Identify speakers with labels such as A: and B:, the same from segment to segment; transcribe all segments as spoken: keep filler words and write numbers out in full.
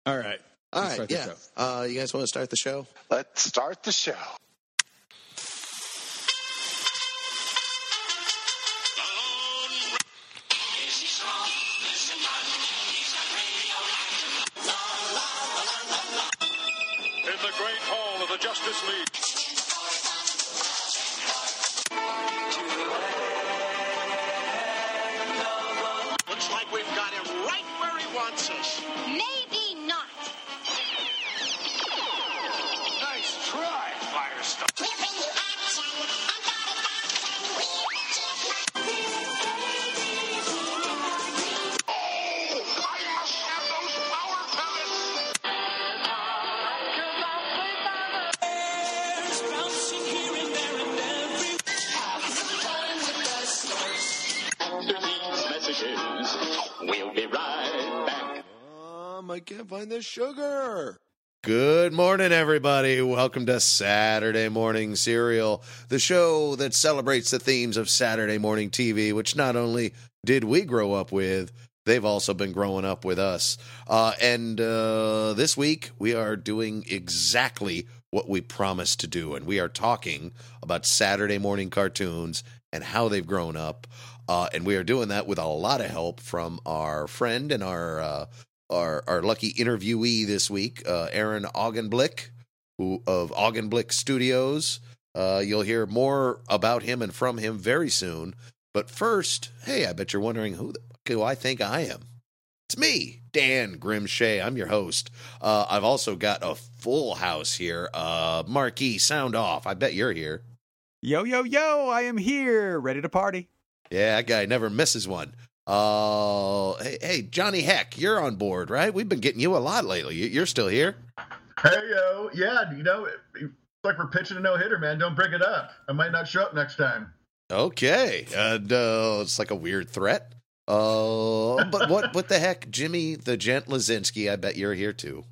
A: All right.
B: All
A: Let's
B: right,
A: start the
B: yeah.
A: show.
B: Uh, you guys want to start the show?
C: Let's start the show.
D: In the great hall of the Justice League.
E: Looks like we've got him right where he wants us.
F: Maybe not.
E: Nice try, Firestone. I must have those power pellets.
D: After these messages, we'll be right back.
B: Um, I can't find the sugar.
G: Good morning, everybody. Welcome to Saturday Morning Serial, the show that celebrates the themes of Saturday morning T V, which not only did we grow up with, they've also been growing up with us. Uh, and uh, this week, we are doing exactly what we promised to do, and we are talking about Saturday morning cartoons and how they've grown up. Uh, and we are doing that with a lot of help from our friend and our uh, our, our lucky interviewee this week, uh, Aaron Augenblick, who of Augenblick Studios. Uh, you'll hear more about him and from him very soon. But first, hey, I bet you're wondering who the fuck do I think I am? It's me, Dan Grimshay. I'm your host. Uh, I've also got a full house here. Uh, Marquis, sound off. I bet you're here.
H: Yo, yo, yo, I am here, ready to party.
G: Yeah, that guy never misses one. Uh, hey, hey, Johnny Heck, you're on board, right? We've been getting you a lot lately. You- You're still here?
I: Hey, yo, yeah, you know, it, it's like we're pitching a no-hitter, man. Don't bring it up. I might not show up next time.
G: Okay. And uh, it's like a weird threat. Uh, but what what the heck? Jimmy the Gent Lazinski, I bet you're here too.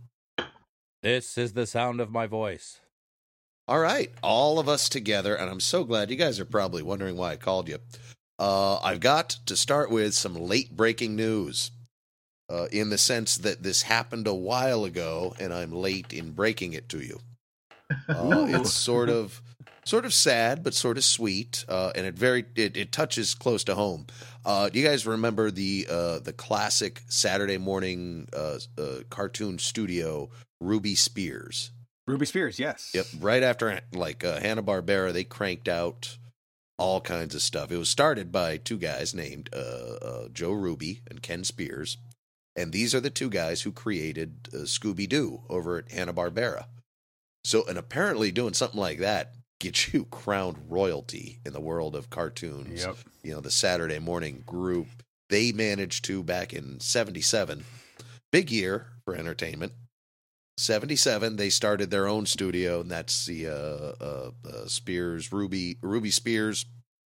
J: This is the sound of my voice.
G: All right. All of us together, and I'm so glad. You guys are probably wondering why I called you. Uh, I've got to start with some late-breaking news. Uh, in the sense that this happened a while ago, and I'm late in breaking it to you. Uh, it's sort of, sort of sad, but sort of sweet, uh, and it very it, it touches close to home. Uh, do you guys remember the uh, the classic Saturday morning uh, uh, cartoon studio, Ruby Spears?
H: Ruby Spears, yes.
G: Yep. Right after like uh, Hanna-Barbera, they cranked out all kinds of stuff. It was started by two guys named uh, uh, Joe Ruby and Ken Spears. And these are the two guys who created uh, Scooby-Doo over at Hanna-Barbera. So, and apparently doing something like that gets you crowned royalty in the world of cartoons.
H: Yep.
G: You know, the Saturday morning group, they managed to, back in seventy-seven, big year for entertainment. seventy-seven, they started their own studio, and that's the uh, uh, uh, Spears, Ruby, Ruby Spears,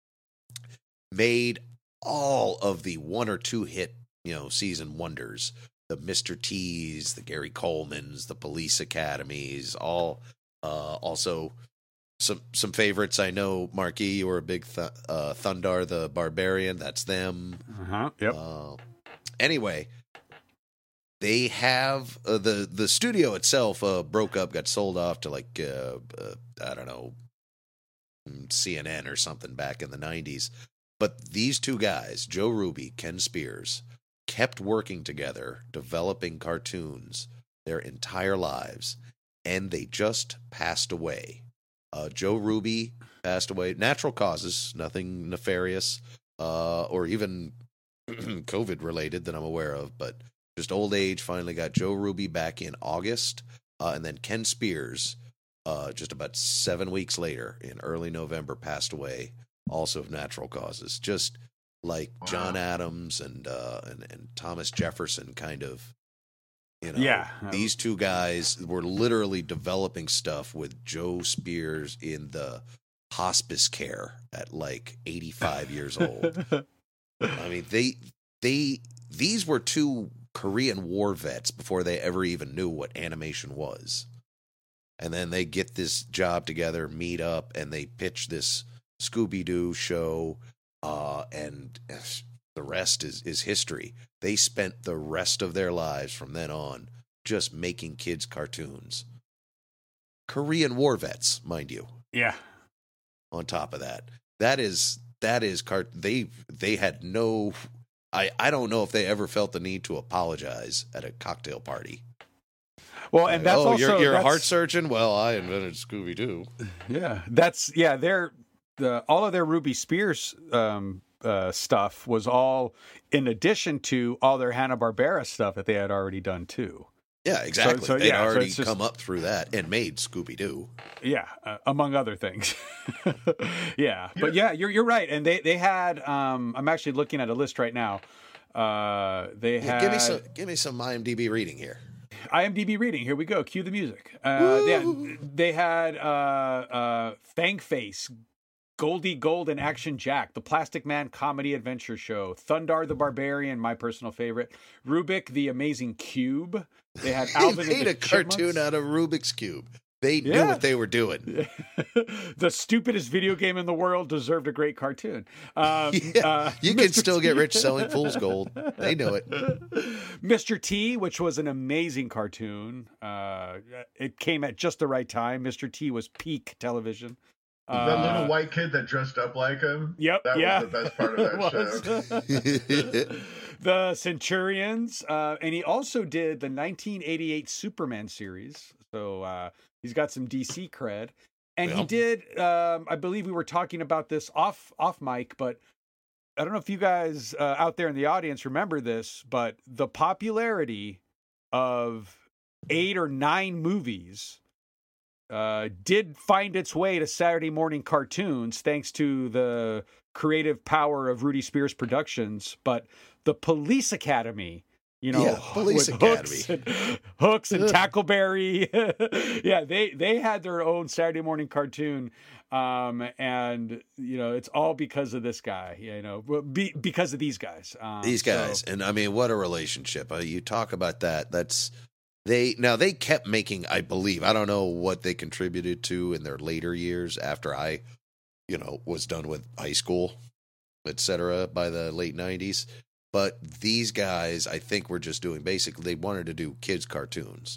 G: made all of the one or two hit, you know, season wonders, the Mister T's, the Gary Colemans, the Police Academies, all, uh, also some, some favorites. I know, Marquis, you were a big, th- uh, Thundar the Barbarian. That's them.
H: Uh-huh, yep.
G: Uh, anyway, they have uh, the the studio itself uh, broke up, got sold off to like uh, uh, I don't know, C N N or something back in the nineties. But these two guys, Joe Ruby, Ken Spears, kept working together, developing cartoons their entire lives, and they just passed away. Uh, Joe Ruby passed away, natural causes, nothing nefarious, uh, or even COVID related that I'm aware of, but just old age. Finally got Joe Ruby back in August, uh, and then Ken Spears, uh, just about seven weeks later, in early November, passed away, also of natural causes. Just like wow. John Adams and, uh, and and Thomas Jefferson, kind of. You know,
H: yeah.
G: These two guys were literally developing stuff with Joe Spears in the hospice care at like eighty-five years old. I mean, they they these were two Korean War vets before they ever even knew what animation was. And then they get this job together, meet up, and they pitch this Scooby-Doo show, uh, and the rest is, is history. They spent the rest of their lives from then on just making kids cartoons. Korean war vets, mind you.
H: Yeah.
G: On top of that, that is that is cart. They they had no. I I don't know if they ever felt the need to apologize at a cocktail party.
H: Well, and that's
G: oh,
H: also
G: you're, you're a
H: that's,
G: heart surgeon. Well, I invented Scooby Doo.
H: Yeah, that's yeah. They're the all of their Ruby Spears um, uh, stuff was all in addition to all their Hanna-Barbera stuff that they had already done too.
G: Yeah, exactly.
H: So, so,
G: They'd
H: yeah, so
G: already
H: it's just-
G: come up through that and made Scooby Doo.
H: Yeah, uh, among other things. yeah, but yeah, you're you're right. And they they had. Um, I'm actually looking at a list right now. Uh, they
G: Yeah,
H: had.
G: give me some. Give me some IMDb reading here.
H: IMDb reading. Here we go. Cue the music. Uh, they, they had uh, uh, Fangface, Goldie Gold and Action Jack, the Plastic Man Comedy Adventure Show, Thundar the Barbarian, my personal favorite, Rubik the Amazing Cube. They had Alvin
G: They
H: and
G: made
H: the
G: a cartoon
H: Chipmunks.
G: out of Rubik's Cube. They knew
H: Yeah.
G: what they were doing.
H: The stupidest video game in the world deserved a great cartoon. Um,
G: Yeah,
H: uh,
G: you can
H: Mister
G: still get
H: T-
G: rich selling fool's gold. They know it.
H: Mister T, which was an amazing cartoon. Uh, it came at just the right time. Mister T was peak television.
I: that
H: Uh,
I: little white kid that dressed up like him.
H: Yep,
I: That
H: yeah.
I: was the best part of that
H: It
I: show.
H: was. The Centurions, uh, and he also did the nineteen eighty-eight Superman series. So uh, he's got some D C cred, and he
G: Yeah.
H: did. Um, I believe we were talking about this off off mic, but I don't know if you guys uh, out there in the audience remember this, but the popularity of eight or nine movies uh, did find its way to Saturday morning cartoons, thanks to the creative power of Rudy Spears Productions. But the Police Academy, you know,
G: Yeah, Police
H: with
G: Academy.
H: Hooks and, Hooks and Tackleberry, yeah, they they had their own Saturday morning cartoon, um, and you know, it's all because of this guy, you know, well, be, because of these guys. Um,
G: These
H: so-
G: guys, and I mean, what a relationship! Uh, you talk about that. That's they now they kept making. I believe I don't know what they contributed to in their later years after I, you know, was done with high school, et cetera. By the late nineties. But these guys, I think, were just doing basically they wanted to do kids' cartoons.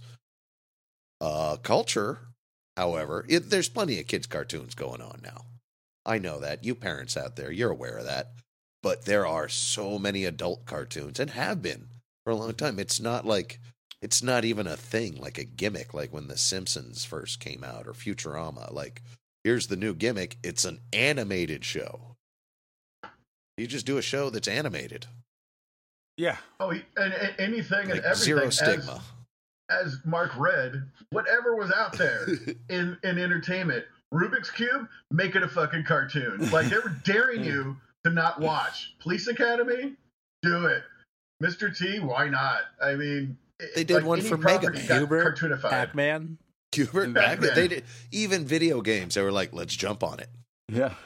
G: Uh, culture, however, it, there's plenty of kids' cartoons going on now. I know that. You parents out there, you're aware of that. But there are so many adult cartoons and have been for a long time. It's not like it's not even a thing, like a gimmick, like when The Simpsons first came out or Futurama. Like, here's the new gimmick. It's an animated show. You just do a show that's animated.
H: Yeah.
I: Oh, he- and, and anything
G: Like
I: and everything.
G: zero
I: as-
G: stigma.
I: As, Mark read, whatever was out there in, in entertainment, Rubik's Cube, make it a fucking cartoon. Like, they were daring you to not watch. Police Academy, do it. Mister T, why not? I mean,
G: They did
I: like
G: one
I: any
G: for Mega
I: property
G: Man.
I: got
J: Hubert,
I: cartoonified.
J: Pac-Man.
G: Hubert
I: Back
G: Pac-Man.
I: then.
G: They did even video games. They were like, let's jump on it.
H: Yeah.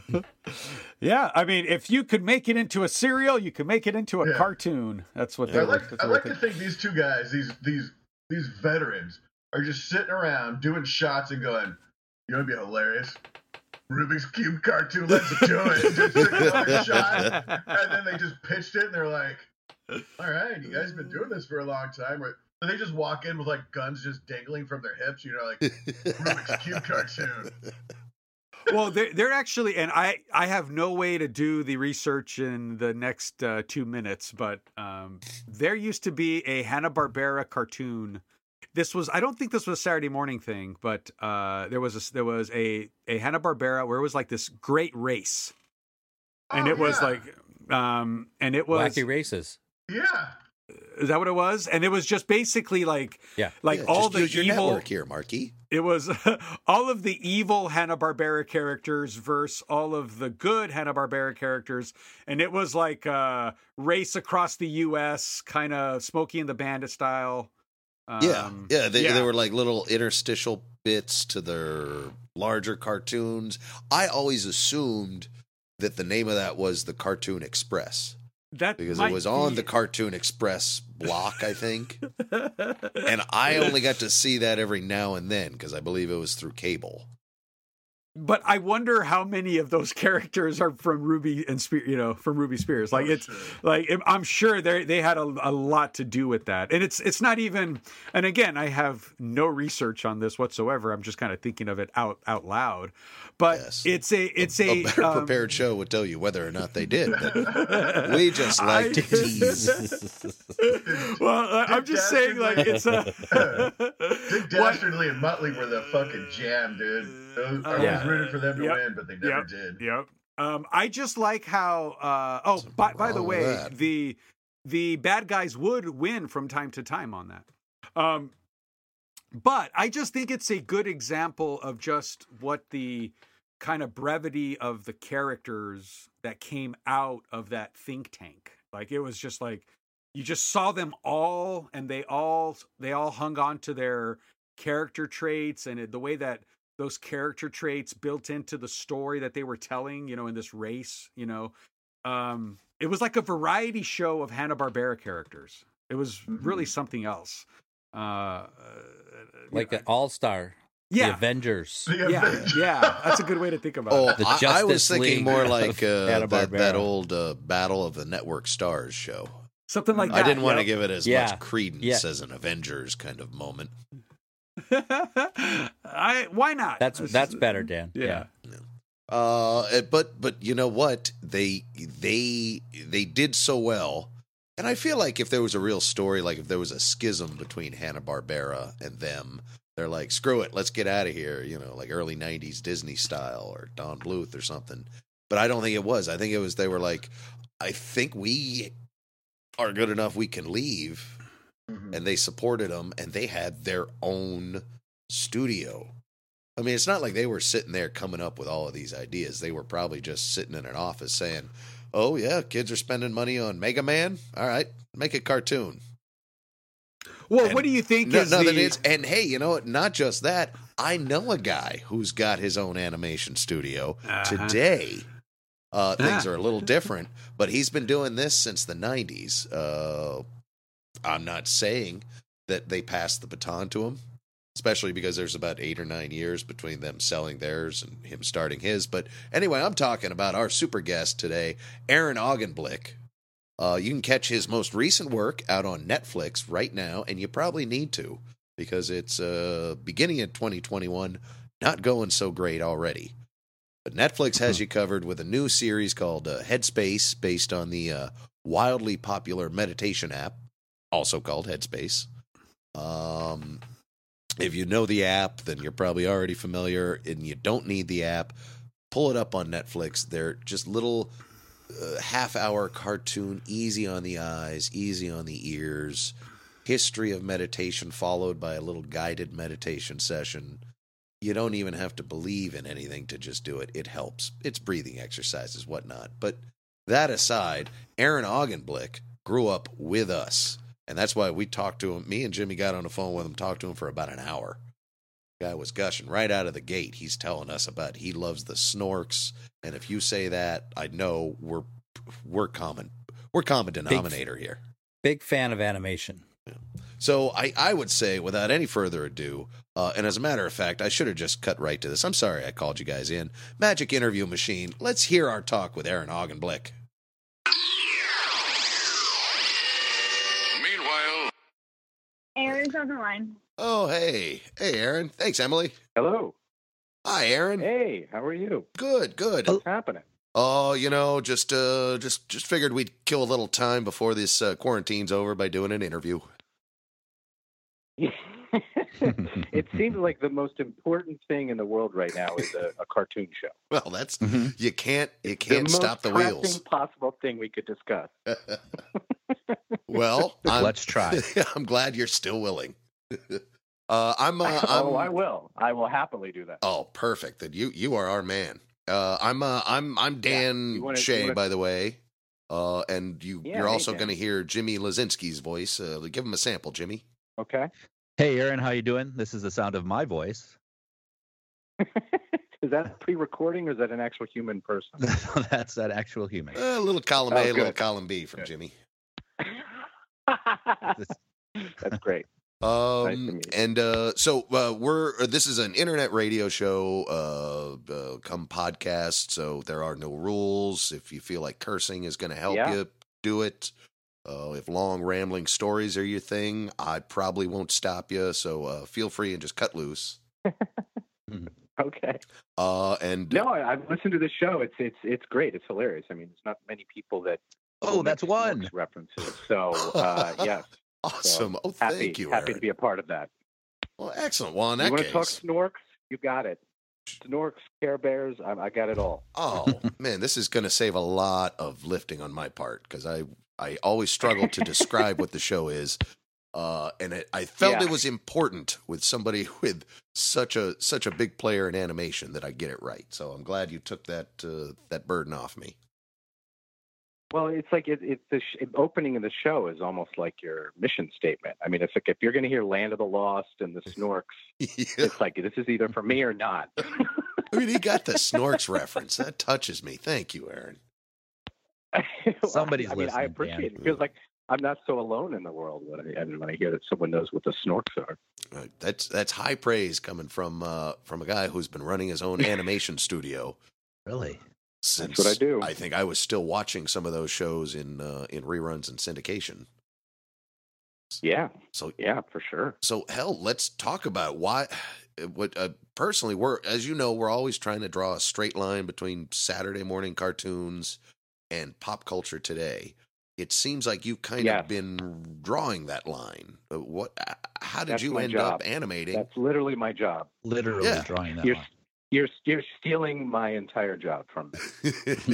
H: Yeah. I mean, if you could make it into a serial, you could make it into a
I: Yeah.
H: cartoon. That's what they
I: I
H: were.
I: like
H: that's
I: I
H: what
I: like
H: they-
I: to think these two guys, these these these veterans, are just sitting around doing shots and going, "You want to be hilarious? Rubik's Cube cartoon, let's do it." Just took another shot, and then they just pitched it, and they're like, "All right, you guys have been doing this for a long time." Or so they just walk in with like guns just dangling from their hips, you know, like Rubik's Cube cartoon.
H: Well, they're, they're actually, and I, I have no way to do the research in the next uh, two minutes, but um, there used to be a Hanna-Barbera cartoon. This was, I don't think this was a Saturday morning thing, but uh, there was a, there was a, a Hanna-Barbera where it was like this great race. And
I: Oh,
H: it was
I: yeah.
H: like, um, and it was,
J: Wacky Races.
I: Yeah.
H: is that what it was? And it was just basically like,
J: Yeah.
H: like
G: Yeah,
H: all
G: just
H: the
G: use your
H: evil.
G: network here, Marky.
H: It was all of the evil Hanna-Barbera characters versus all of the good Hanna-Barbera characters. And it was like a race across the U S, kind of Smokey and the Bandit style.
G: Yeah,
H: Um,
G: yeah, they,
H: yeah.
G: they were like little interstitial bits to their larger cartoons. I always assumed that the name of that was the Cartoon Express
H: That
G: because
H: might
G: it was on
H: be-
G: the Cartoon Express block, I think. And I only got to see that every now and then because I believe it was through cable.
H: but I wonder how many of those characters are from Ruby and Spear, you know, from Ruby Spears. Like
I: Oh,
H: it's
I: sure.
H: like I'm sure they they had a, a lot to do with that, and it's it's not even. And again, I have no research on this whatsoever. I'm just kind of thinking of it out out loud, but
G: Yes.
H: it's a it's
G: A
H: a,
G: better
H: um,
G: prepared show would tell you whether or not they did. But we just like
H: I-
G: to tease.
H: Well, I- I'm
I: Dick
H: just saying, like it's a.
I: Dick Dastardly and Muttley were the fucking jam, dude. Those, I
H: Yeah.
I: was rooting for them to
H: Yep.
I: win, but they never
H: Yep.
I: did.
H: Yep. Um, I just like how. Uh, oh, by, by the
G: wrong with
H: way,
G: that?
H: the the bad guys would win from time to time on that. Um, but I just think it's a good example of just what the kind of brevity of the characters that came out of that think tank. Like it was just like you just saw them all, and they all they all hung on to their character traits, and it, the way that those character traits built into the story that they were telling, you know, in this race, you know, um, it was like a variety show of Hanna-Barbera characters. It was really something else. Uh, uh,
J: Like
H: you
J: an
H: know,
J: all-star. The
H: yeah,
J: Avengers.
I: The
H: yeah,
I: Avengers.
H: yeah. That's a good way to think about
G: Oh,
H: it.
J: The
G: I, I was
J: Justice
G: thinking
J: League
G: more
J: of
G: like uh, that,
J: Hanna-Barbera.
G: that old uh, Battle of the Network Stars show.
H: Something like that.
G: I didn't want to
H: yep.
G: give it as
J: Yeah.
G: much credence
J: Yeah.
G: as an Avengers kind of moment.
H: I why not?
J: That's
H: This
J: that's
H: is-
J: better, Dan.
H: Yeah.
G: Uh, eh, but but you know what? They they they did so well, and I feel like if there was a real story, like if there was a schism between Hanna-Barbera and them, they're like, screw it, let's get out of here. You know, like early nineties Disney style or Don Bluth or something. But I don't think it was. I think it was they were like, I think we are good enough. We can leave.
I: Mhm.
G: And they supported them, and they had their own studio. I mean, it's not like they were sitting there coming up with all of these ideas. They were probably just sitting in an office saying, oh, yeah, kids are spending money on Mega Man. All right, make a cartoon.
H: Well,
G: And
H: what do you think
G: No,
H: is
G: no,
H: the?
G: that is, and hey, you know what? Not just that. I know a guy who's got his own animation studio.
H: Uh-huh.
G: Today, uh, things
H: Ah.
G: are a little different, but he's been doing this since the nineties. Uh, I'm not saying that they passed the baton to him, especially because there's about eight or nine years between them selling theirs and him starting his. But anyway, I'm talking about our super guest today, Aaron Augenblick. Uh, you can catch his most recent work out on Netflix right now, and you probably need to because it's uh, beginning in twenty twenty-one, not going so great already. But Netflix has you covered with a new series called uh, Headspace, based on the uh, wildly popular meditation app, also called Headspace. Um, if you know the app, then you're probably already familiar, and you don't need the app. Pull it up on Netflix. They're just little uh, half-hour cartoon, easy on the eyes, easy on the ears. History of meditation followed by a little guided meditation session. You don't even have to believe in anything to just do it. It helps. It's breathing exercises, whatnot. But that aside, Aaron Augenblick grew up with us. And that's why we talked to him. Me and Jimmy got on the phone with him, talked to him for about an hour. Guy was gushing right out of the gate. He's telling us about he loves the Snorks. And if you say that, I know we're we're common. We're common denominator here.
J: Big fan of animation.
G: So I, I would say, without any further ado, uh, and as a matter of fact, I should have just cut right to this. I'm sorry I called you guys in. Magic Interview Machine, let's hear our talk with Aaron Augenblick.
D: Meanwhile,
A: Aaron's on the line.
G: Oh, hey. Hey, Aaron. Thanks, Emily.
C: Hello.
G: Hi, Aaron.
C: Hey, how are you?
G: Good, good.
C: What's happening?
G: Oh, you know, just uh, just just figured we'd kill a little time before this uh, quarantine's over by doing an interview.
C: It seems like the most important thing in the world right now is a, a cartoon show.
G: Well, that's
J: Mhm.
G: you can't you can't
C: the
G: stop the
C: most
G: wheels.
C: pressing possible thing we could discuss.
G: Well, I'm,
F: Let's try.
G: I'm glad you're still willing. uh, I'm, uh, I'm.
C: oh, I will. I will happily do that.
G: Oh, perfect. Then you you are our man. Uh, I'm uh, I'm I'm Dan
C: you wanna-
G: Shea,
C: you wanna-
G: by the way. Uh, and you
C: Yeah,
G: you're
C: hey,
G: also
C: Dan.
G: going to hear Jimmy Lazinski's voice. Uh, give him a sample, Jimmy.
C: Okay.
F: Hey, Aaron, how you doing? This is the sound of my voice.
C: Is that a pre-recording or is that an actual human person?
F: That's that actual human.
G: Uh, a little column
C: Oh,
G: A, a little
C: good.
G: column B from
C: Good.
G: Jimmy.
C: That's great.
G: Um,
C: Nice to meet you.
G: and uh, so uh, we're uh, this is an internet radio show, uh, uh, come podcast. So there are no rules. If you feel like cursing is going to help
C: Yeah.
G: you, do it. Uh, if long rambling stories are your thing, I probably won't stop you. So uh, feel free and just cut loose.
C: Okay.
G: Uh, and
C: No, I, I've listened to the show. It's it's it's great. It's hilarious. I mean, there's not many people that
F: Oh,
C: will
F: that's
C: make
F: one.
C: Snorks references. So uh, yes,
G: awesome.
C: So,
G: oh,
C: happy,
G: thank you,
C: happy
G: Aaron.
C: to be a part of that.
G: Well, excellent. Well, in
C: You
G: that
C: want to talk
G: case,
C: Snorks? You got it. Snorks, Care Bears. I, I got it all.
G: oh man, this is going to save a lot of lifting on my part because I I always struggle to describe what the show is. Uh, and it, I felt
C: Yeah.
G: it was important with somebody with such a such a big player in animation that I get it right. So I'm glad you took that uh, that burden off me.
C: Well, it's like it, it's the sh- opening of the show is almost like your mission statement. I mean, it's like if you're going to hear Land of the Lost and the Snorks,
G: Yeah.
C: it's like this is either for me or not.
G: I mean, he got the Snorks reference. That touches me. Thank you, Aaron.
C: Well,
F: Somebody's
C: I mean, I
F: listening,
C: appreciate
F: Dan.
C: it. It feels like I'm not so alone in the world when I, when I hear that someone knows what the Snorks are.
G: Uh, that's that's high praise coming from uh, from a guy who's been running his own animation studio.
F: Really?
G: Since
C: what I do.
G: I think I was still watching some of those shows in uh, in reruns and syndication.
C: Yeah,
G: So
C: yeah, for sure.
G: so hell, let's talk about why. What uh, personally, we're as you know, we're always trying to draw a straight line between Saturday morning cartoons and pop culture today. It seems like you've kind
C: Yes.
G: of been drawing that line. Uh, What? How did
C: That's
G: you
C: my
G: end
C: job.
G: up animating?
C: That's literally my job.
F: Literally
G: Yeah.
F: drawing that
C: You're
F: line.
C: you're you're stealing my entire job from me.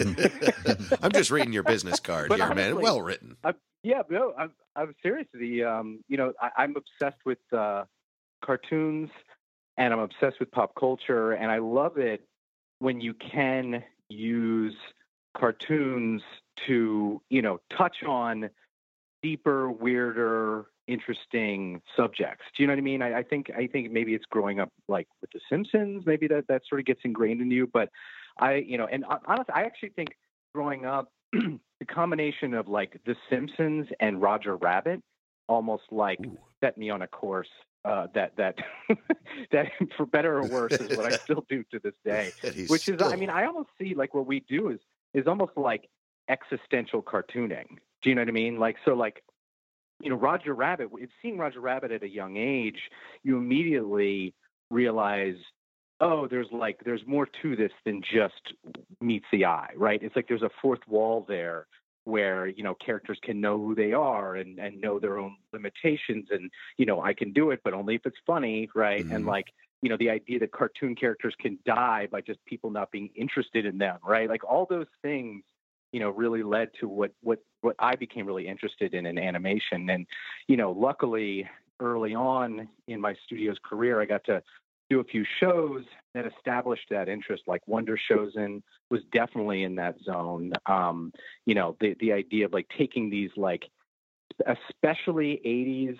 G: I'm just reading your business card
C: But
G: here, man.
C: honestly-
G: Well written.
C: Yeah, no, I'm I'm serious. The um, you know, I, I'm obsessed with uh, cartoons, and I'm obsessed with pop culture, and I love it when you can use cartoons to, you know, touch on deeper, weirder, interesting subjects. Do you know what I mean? I, I think I think maybe it's growing up like with The Simpsons. Maybe that that sort of gets ingrained in you. But I, you know, and honestly, I actually think growing up, the combination of like The Simpsons and Roger Rabbit almost like
G: Ooh.
C: set me on a course uh, that that that for better or worse is what I still do to this day.
G: He's
C: Which is, I
G: still-
C: mean, I almost see like what we do is is almost like existential cartooning. Do you know what I mean? Like so, like you know, Roger Rabbit. If seeing Roger Rabbit at a young age, you immediately realize, oh, there's like there's more to this than just meets the eye, right? It's like there's a fourth wall there where, you know, characters can know who they are and, and know their own limitations. And, you know, I can do it, but only if it's funny, right?
G: Mhm.
C: And like, you know, the idea that cartoon characters can die by just people not being interested in them, right? Like all those things, you know, really led to what, what, what I became really interested in in animation. And, you know, luckily early on in my studio's career, I got to do a few shows that established that interest, like Wonder Chosen was definitely in that zone. Um, you know, the, the idea of like taking these like, especially eighties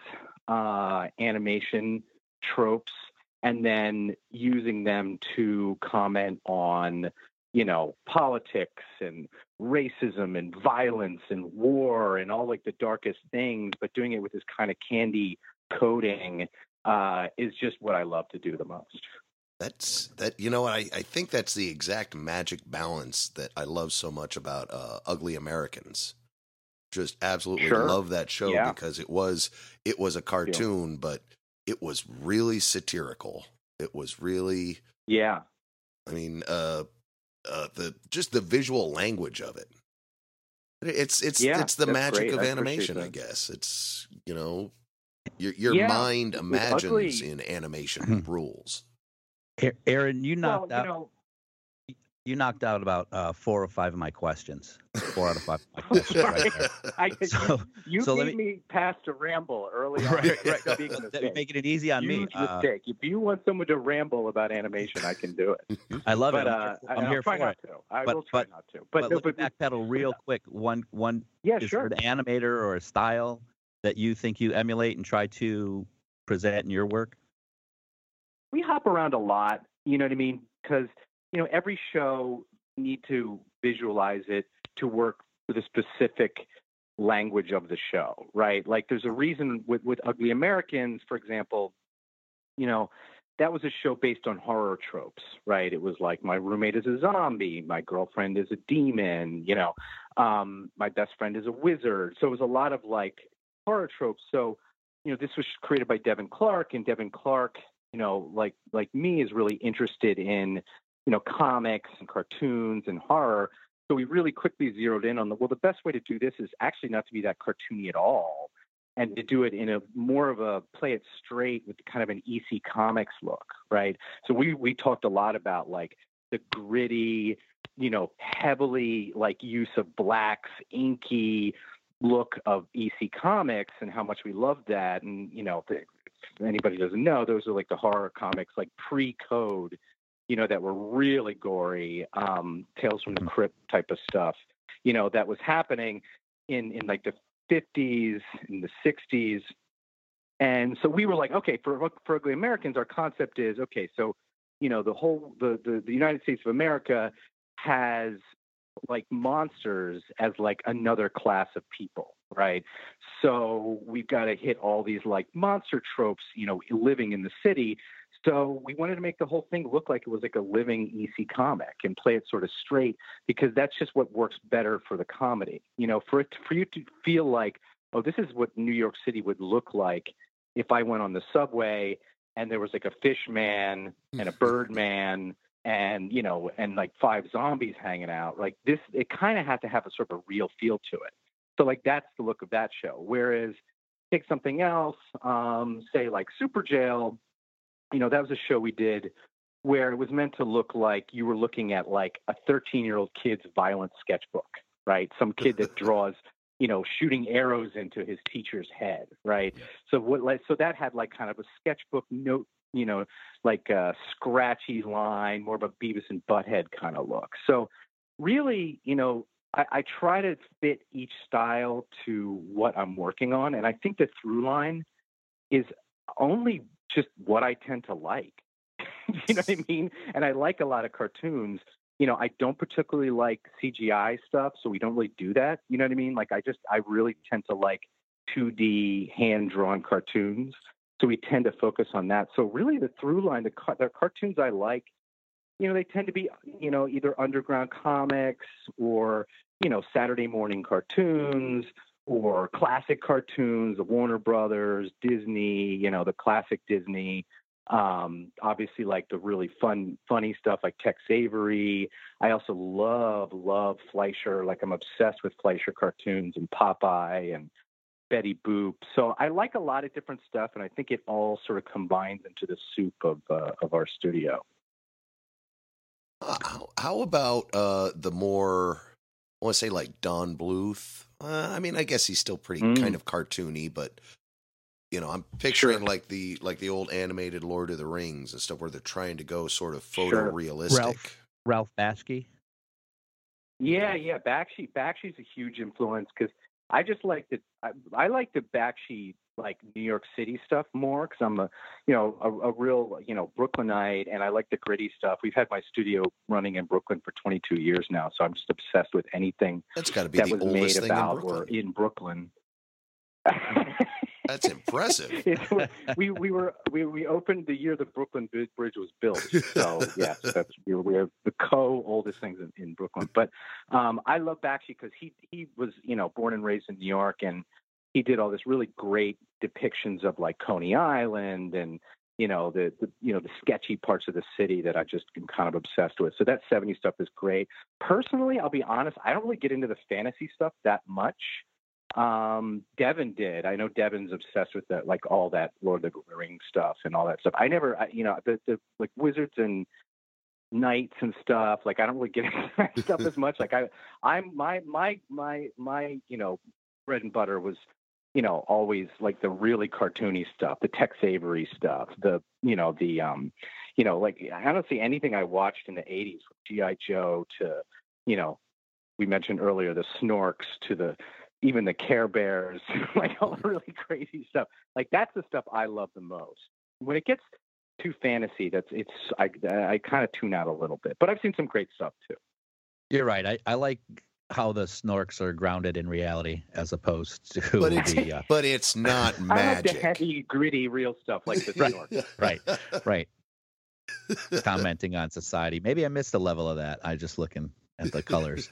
C: uh, animation tropes and then using them to comment on, you know, politics and racism and violence and war and all like the darkest things, but doing it with this kind of candy coating uh, is just what I love to do the most.
G: That's that. You know what? I, I think that's the exact magic balance that I love so much about uh, Ugly Americans. Just absolutely
C: Sure.
G: love that show
C: Yeah.
G: because it was it was a cartoon, but it was really satirical. It was really,
C: Yeah.
G: I mean, uh, uh, the just the visual language of it. It's it's
C: Yeah,
G: it's the
C: that's
G: magic
C: great.
G: of
C: I appreciate
G: animation, I
C: that.
G: guess. It's you know, your your
C: Yeah,
G: mind
C: with
G: imagines
C: Ugly-
G: in animation rules.
F: A- Aaron, you
C: Well,
F: knocked
C: you
F: out
C: know,
F: you knocked out about uh, four or five of my questions. Four out of five of my questions right there.
C: I,
F: So,
C: you
F: so let
C: gave me, past to ramble early on.
F: right, right. No,
C: Big
F: that-
C: mistake.
F: making it easy on me.
C: Huge
F: Uh,
C: mistake. If you want someone to ramble about animation, I can do it.
F: I love
C: but
F: it. I'm
C: uh,
F: here for,
C: I-
F: I'm
C: I'll
F: here
C: try
F: for
C: not
F: it.
C: to. I
F: But-
C: will try
F: but-
C: not to. But,
F: But,
C: no,
F: let me
C: but
F: backpedal real quick. One one
C: yeah,
F: is
C: sure.
F: there an animator or a style that you think you emulate and try to present in your work?
C: We hop around a lot. You know what I mean? Because you know every show you need to visualize it to work with a specific language of the show, right? Like there's a reason with, with Ugly Americans, for example, you know, that was a show based on horror tropes, right? It was like my roommate is a zombie, my girlfriend is a demon, you know, um, my best friend is a wizard. So it was a lot of like horror tropes. So, you know, this was created by Devin Clark, and Devin Clark, you know, like like me, is really interested in, you know, comics and cartoons and horror. So we really quickly zeroed in on the, well, the best way to do this is actually not to be that cartoony at all, and to do it in a more of a play it straight with kind of an E C Comics look, right? So we we talked a lot about like the gritty, you know, heavily like use of blacks, inky look of E C Comics and how much we loved that. And, you know, if anybody doesn't know, those are like the horror comics, like pre-code, you know, that were really gory, um, Tales from the Crypt type of stuff, you know, that was happening in, in like the fifties, in the sixties. And so we were like, okay, for, for Ugly Americans, our concept is, okay, so, you know, the whole, the, the, the United States of America has like monsters as like another class of people, right? So we've got to hit all these like monster tropes, you know, living in the city. So we wanted to make the whole thing look like it was like a living E C comic and play it sort of straight, because that's just what works better for the comedy. You know, for it, for you to feel like, oh, this is what New York City would look like if I went on the subway and there was like a fish man and a bird man and, you know, and like five zombies hanging out. Like this, it kind of had to have a sort of a real feel to it. So like that's the look of that show. Whereas take something else, um, say like Super Jail. You know, that was a show we did where it was meant to look like you were looking at like a thirteen-year-old kid's violent sketchbook, right? Some kid that draws, you know, shooting arrows into his teacher's head, right? Yeah. So what? So that had like kind of a sketchbook note, you know, like a scratchy line, more of a Beavis and Butthead kind of look. So really, you know, I, I try to fit each style to what I'm working on, and I think the through line is only just what I tend to like. You know what I mean? And I like a lot of cartoons. You know, I don't particularly like C G I stuff, so we don't really do that. You know what I mean? Like I just, I really tend to like two D hand-drawn cartoons. So we tend to focus on that. So really the through line, the, the cartoons I like, you know, they tend to be, you know, either underground comics or, you know, Saturday morning cartoons, or classic cartoons, the Warner Brothers, Disney, you know, the classic Disney, um, obviously like the really fun, funny stuff like Tex Avery. I also love, love Fleischer. Like I'm obsessed with Fleischer cartoons and Popeye and Betty Boop. So I like a lot of different stuff, and I think it all sort of combines into the soup of, uh, of our studio.
G: Uh, how, how about uh, the more, I want to say like Don Bluth? Uh, I mean, I guess he's still pretty mm. kind of cartoony, but you know, I'm picturing sure. like the like the old animated Lord of the Rings and stuff where they're trying to go sort of photorealistic.
F: Sure. Ralph, Ralph Bakshi.
C: Yeah, yeah, Bakshi. Bakshi's a huge influence because I just like the I, I like the Bakshi like New York City stuff more because I'm a you know a, a real you know Brooklynite, and I like the gritty stuff. We've had my studio running in Brooklyn for twenty-two years now, so I'm just obsessed with anything
G: that's got to be
C: that
G: the
C: was
G: oldest
C: made
G: thing
C: about
G: in Brooklyn.
C: or in Brooklyn.
G: That's impressive.
C: It, we we were we, we opened the year the Brooklyn Bridge was built. So yes, that's we we are the co-oldest things in, in Brooklyn. But um, I love Bakshi because he he was you know born and raised in New York, and he did all this really great depictions of like Coney Island and you know the, the you know the sketchy parts of the city that I just am kind of obsessed with. So that seventies stuff is great. Personally, I'll be honest, I don't really get into the fantasy stuff that much. Um, Devin did. I know Devin's obsessed with that, like all that Lord of the Rings stuff and all that stuff. I never, I, you know, the, the like wizards and knights and stuff. Like I don't really get into that stuff as much. Like I, I'm my my my my you know bread and butter was you know always like the really cartoony stuff, the Tex Avery stuff, the you know the um you know like I don't see anything I watched in the eighties, from G I Joe to you know we mentioned earlier the Snorks to the even the Care Bears, like all the really crazy stuff. Like that's the stuff I love the most. When it gets too fantasy, that's it's I I kind of tune out a little bit. But I've seen some great stuff too.
F: You're right. I, I like how the Snorks are grounded in reality as opposed to
G: But it's
F: the uh,
G: but it's not
C: I like
G: magic.
C: the heavy, gritty, real stuff like the
F: Right.
C: Snork.
F: right, right. Commenting on society. Maybe I missed a level of that. I just looking at the colors.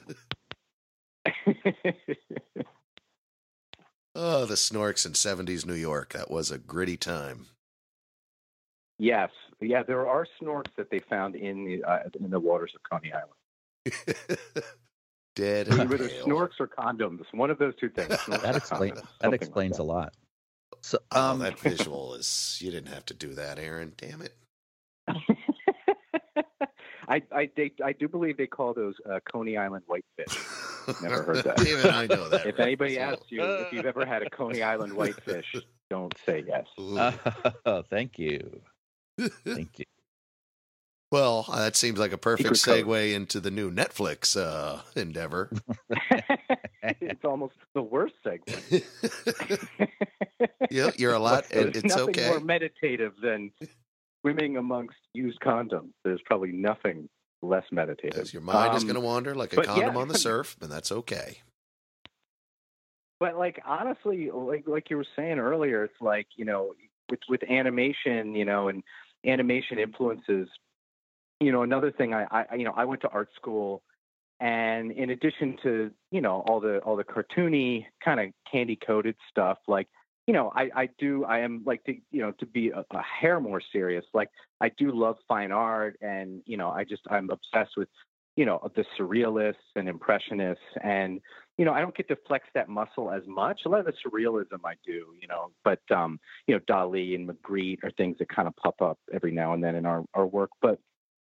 G: Oh, the Snorks in seventies New York. That was a gritty time.
C: Yes, yeah, there are Snorks that they found in the uh, in the waters of Coney Island.
G: Dead and
C: Either
G: pale.
C: Snorks or condoms. One of those two things. Snorks
F: That
C: or
F: explains
C: condoms,
F: that
C: something
F: explains
C: like
F: a lot. So,
G: Oh,
F: um,
G: that visual is. You didn't have to do that, Aaron. Damn it.
C: that. I I, they, I do believe they call those uh, Coney Island whitefish. Never heard that.
G: Even I know that.
C: If
G: right?
C: anybody
G: So-
C: asks you if you've ever had a Coney Island whitefish, don't say yes.
G: Ooh.
F: oh, thank you, thank you.
G: Well, uh, that seems like a perfect
C: Secret code.
G: segue into the new Netflix uh, endeavor.
C: It's almost the worst segue.
G: Yeah, you're a lot.
C: There's
G: It, it's
C: nothing
G: okay.
C: more meditative than swimming amongst used condoms. There's probably nothing less meditative.
G: As your mind is
C: Um,
G: going to wander like a
C: but
G: condom
C: yeah.
G: on the surf, and that's okay.
C: But like honestly, like like you were saying earlier, it's like, you know, with with animation, you know, and animation influences. You know, another thing, I, I you know, I went to art school, and in addition to, you know, all the all the cartoony kind of candy coated stuff, like, you know, I, I do I am like to you know to be a, a hair more serious. Like I do love fine art, and you know, I just I'm obsessed with, you know, the surrealists and impressionists, and you know, I don't get to flex that muscle as much. A lot of the surrealism I do, you know, but um, you know, Dali and Magritte are things that kind of pop up every now and then in our our work, but.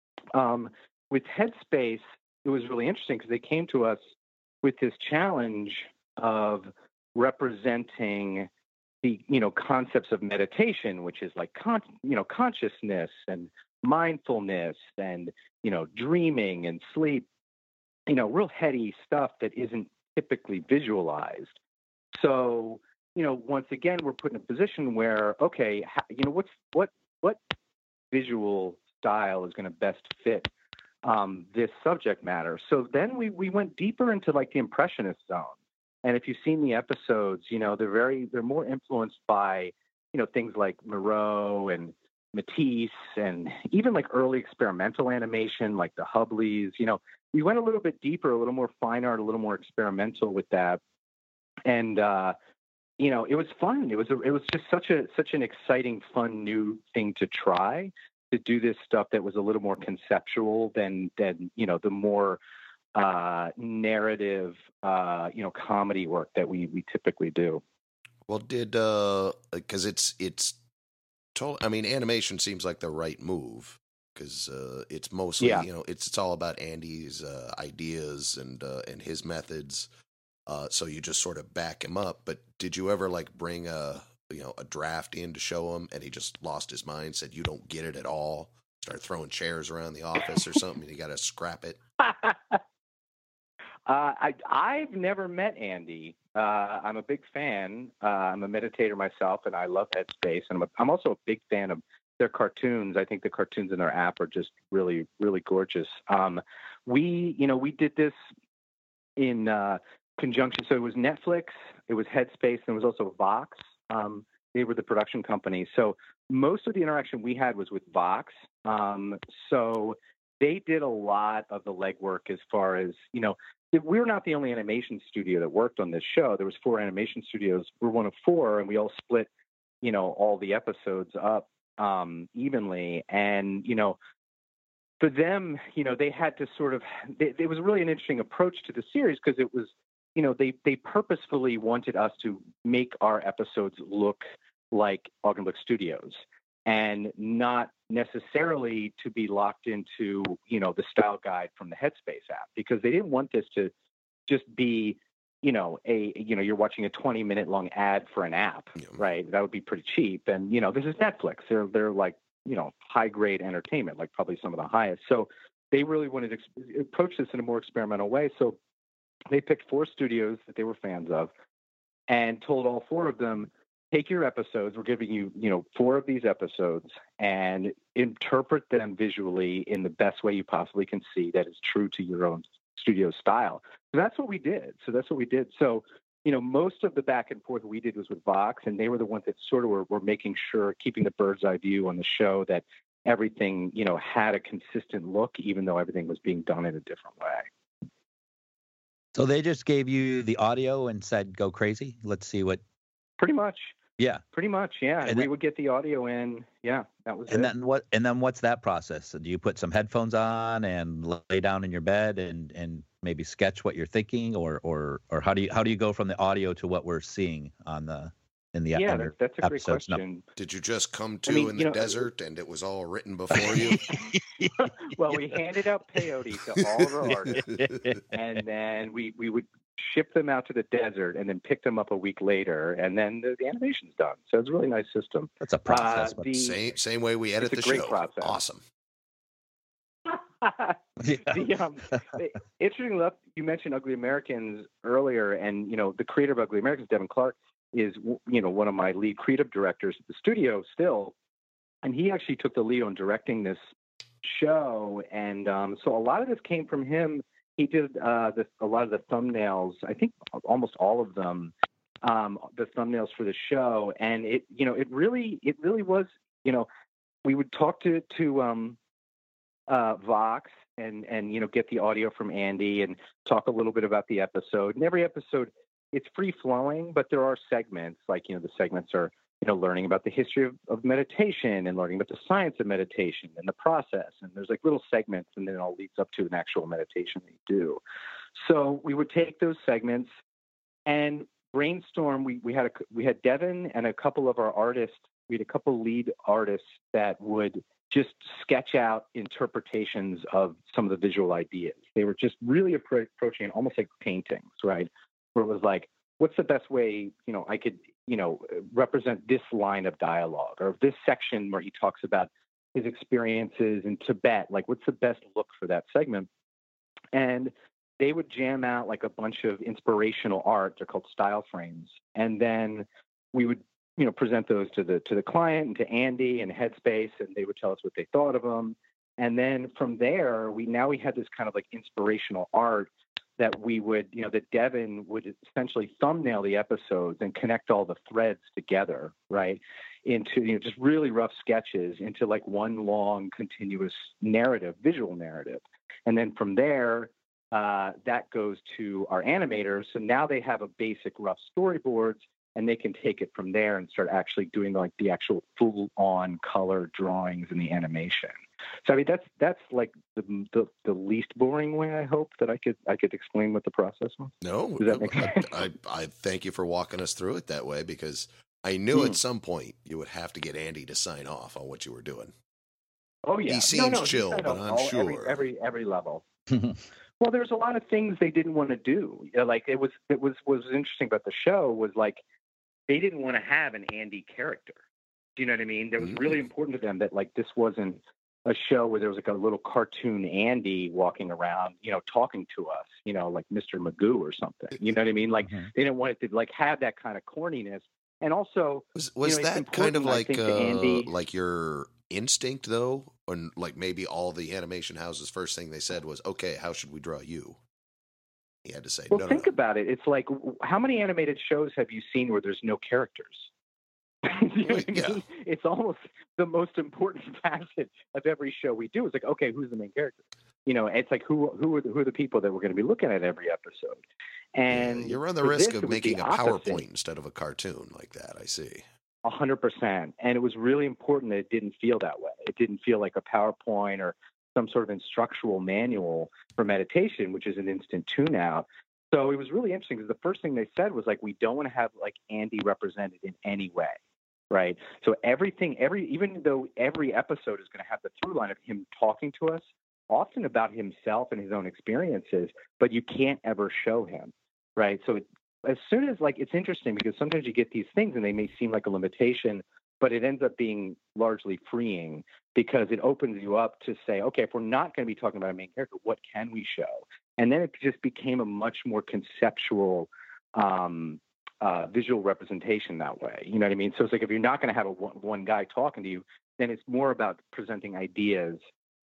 C: Um, with Headspace, it was really interesting because they came to us with this challenge of representing the, you know, concepts of meditation, which is like, con- you know, consciousness and mindfulness and, you know, dreaming and sleep, you know, real heady stuff that isn't typically visualized. So, you know, once again, we're put in a position where, okay, ha- you know, what's, what, what visual style is going to best fit um, this subject matter. So then we we went deeper into like the impressionist zone. And if you've seen the episodes, you know, they're very they're more influenced by, you know, things like Moreau and Matisse and even like early experimental animation like the Hubleys. You know, we went a little bit deeper, a little more fine art, a little more experimental with that. And uh you know, it was fun. It was a, it was just such a such an exciting, fun new thing to try. To do this stuff that was a little more conceptual than than you know the more uh, narrative uh, you know comedy work that we we typically do.
G: Well, did uh, because it's it's, total, I mean, animation seems like the right move because uh, it's mostly
C: Yeah.
G: you know it's it's all about Andy's uh, ideas and uh, and his methods. Uh, so you just sort of back him up. But did you ever like bring a you know, a draft in to show him, and he just lost his mind, said, you don't get it at all, start throwing chairs around the office or something, and you got to scrap it?
C: uh, I, I've never met Andy. Uh, I'm a big fan. Uh, I'm a meditator myself, and I love Headspace. And I'm, a, I'm also a big fan of their cartoons. I think the cartoons in their app are just really, really gorgeous. Um, we, you know, we did this in uh, conjunction. So it was Netflix, it was Headspace, and it was also Vox. Um, they were the production company. So most of the interaction we had was with Vox. Um, so they did a lot of the legwork as far as, you know, we're not the only animation studio that worked on this show. There was four animation studios. We're one of four, and we all split, you know, all the episodes up um, evenly. And, you know, for them, you know, they had to sort of, they, it was really an interesting approach to the series because it was, you know, they they purposefully wanted us to make our episodes look like Augenblick Studios and not necessarily to be locked into, you know, the style guide from the Headspace app, because they didn't want this to just be, you know, a, you know, you're watching a twenty minute long ad for an app,
G: Yeah.
C: right? That would be pretty cheap. And, you know, this is Netflix. They're, they're like, you know, high grade entertainment, like probably some of the highest. So they really wanted to ex- approach this in a more experimental way. So they picked four studios that they were fans of and told all four of them, take your episodes. We're giving you, you know, four of these episodes and interpret them visually in the best way you possibly can see that is true to your own studio style. So that's what we did. So that's what we did. So, you know, most of the back and forth we did was with Vox, and they were the ones that sort of were, were making sure, keeping the bird's eye view on the show, that everything, you know, had a consistent look, even though everything was being done in a different way.
F: So they just gave you the audio and said, go crazy. Let's see what.
C: Pretty much.
F: Yeah.
C: Pretty much. Yeah.
F: And
C: we
F: then,
C: would get the audio in. Yeah. That was
F: and
C: it.
F: then what, and then what's that process? Do you put some headphones on and lay down in your bed and, and maybe sketch what you're thinking, or, or, or how do you, how do you go from the audio to what we're seeing on the, in the
C: yeah,
F: in
C: that, that's a great
F: episodes?
C: question.
G: Did you just come to
C: I mean,
G: in
C: you
G: the
C: know,
G: desert and it was all written before you?
C: Well, we handed out peyote to all of our artists, and then we, we would ship them out to the desert and then pick them up a week later, and then the, the animation's done. So it's a really nice system.
F: That's a process.
C: Uh,
F: but
C: the,
G: Same same way we edit
C: it's
G: the
C: a great
G: show.
C: process.
G: Awesome.
C: the, um, the, interesting enough, you mentioned Ugly Americans earlier, and you know the creator of Ugly Americans, Devin Clark, is you know one of my lead creative directors at the studio still, and he actually took the lead on directing this show, and um, so a lot of this came from him. He did uh, the, a lot of the thumbnails. I think almost all of them, um, the thumbnails for the show, and it you know it really it really was you know we would talk to to um, uh, Vox and and you know get the audio from Andy and talk a little bit about the episode. And every episode, it's free flowing, but there are segments, like you know the segments are you know learning about the history of, of meditation and learning about the science of meditation and the process. And there's like little segments, and then it all leads up to an actual meditation that you do. So we would take those segments and brainstorm. We we had a we had Devin and a couple of our artists. We had a couple lead artists that would just sketch out interpretations of some of the visual ideas. They were just really appro- approaching it almost like paintings, right? Where it was like, what's the best way, you know, I could, you know, represent this line of dialogue, or this section where he talks about his experiences in Tibet, like what's the best look for that segment? And they would jam out like a bunch of inspirational art. They're called style frames. And then we would, you know, present those to the to the client and to Andy and Headspace, and they would tell us what they thought of them. And then from there, we now we had this kind of like inspirational art that we would, you know, that Devin would essentially thumbnail the episodes and connect all the threads together, right, into, you know, just really rough sketches into like one long continuous narrative, visual narrative. And then from there, uh, that goes to our animators. So now they have a basic rough storyboards, and they can take it from there and start actually doing like the actual full on color drawings and the animation. So I mean, that's that's like the, the the least boring way, I hope, that I could I could explain what the process was.
G: No,
C: Does that make sense?
G: I, I I thank you for walking us through it that way, because I knew
C: Hmm.
G: at some point you would have to get Andy to sign off on what you were doing.
C: Oh yeah,
G: He seems
C: no, no,
G: chill,
C: said
G: but
C: on
G: I'm
C: all-
G: sure.
C: every, every every level. Well, there's a lot of things they didn't want to do. You know, like it was it was was interesting about the show was like they didn't want to have an Andy character. Do you know what I mean? It was
G: Mm.
C: really important to them that like this wasn't a show where there was like a little cartoon Andy walking around, you know, talking to us, you know, like Mister Magoo or something. You know what I mean? Like
F: Mhm.
C: they didn't want it to like have that kind of corniness. And also,
G: Was was
C: you know, it's
G: that kind of
C: important, I
G: like
C: think,
G: uh,
C: to Andy-
G: like your instinct though, or like maybe all the animation houses first thing they said was, "Okay, how should we draw you?" He had to say,
C: well,
G: "No, no,
C: think
G: no."
C: about it. It's like, w- how many animated shows have you seen where there's no characters? You know what I
G: Yeah.
C: mean? It's almost the most important facet of every show we do. It's like, okay, who's the main character? You know, it's like who who are the, who are the people that we're going to be looking at every episode? And
G: Yeah, you run the
C: for
G: risk
C: this,
G: of
C: it was
G: making
C: the
G: a
C: opposite.
G: PowerPoint instead of a cartoon like that. I see.
C: A hundred percent. And it was really important that it didn't feel that way. It didn't feel like a PowerPoint or some sort of instructional manual for meditation, which is an instant tune out. So it was really interesting because the first thing they said was like, we don't want to have like Andy represented in any way. Right. So everything, every, even though every episode is going to have the through line of him talking to us, often about himself and his own experiences, but you can't ever show him. Right. So it, as soon as like, it's interesting because sometimes you get these things and they may seem like a limitation, but it ends up being largely freeing because it opens you up to say, okay, if we're not going to be talking about a main character, what can we show? And then it just became a much more conceptual, um, uh, visual representation that way. You know what I mean? So it's like, if you're not going to have a one, one guy talking to you, then it's more about presenting ideas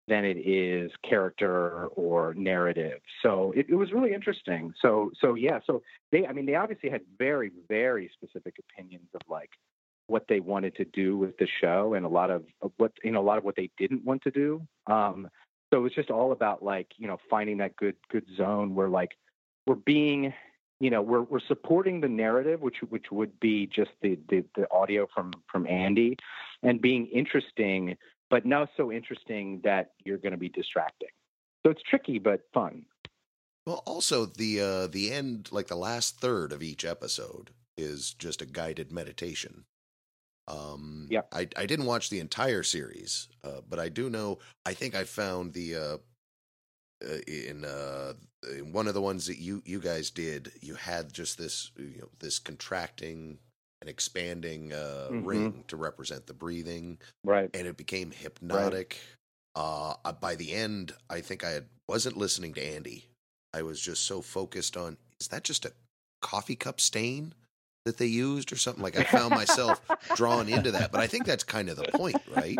C: than it is character or narrative. So it, it was really interesting. So so yeah, so they I mean they obviously had very, very specific opinions of like what they wanted to do with the show and a lot of, of what you know, a lot of what they didn't want to do. Um so it was just all about like, you know, finding that good good zone where like we're being, you know, we're we're supporting the narrative, which which would be just the the, the audio from from Andy, and being interesting, but not so interesting that you're going to be distracting. So it's tricky, but fun.
G: Well, also the uh, the end, like the last third of each episode, is just a guided meditation. Um,
C: yeah,
G: I I didn't watch the entire series, uh, but I do know. I think I found the uh, uh, in uh, in one of the ones that you you guys did. You had just this you know this contracting and expanding uh,
C: mm-hmm.
G: ring to represent the breathing,
C: right?
G: And it became hypnotic. Right. Uh, by the end, I think I had, wasn't listening to Andy. I was just so focused on, is that just a coffee cup stain that they used or something? Like I found myself drawn into that, but I think that's kind of the point, right?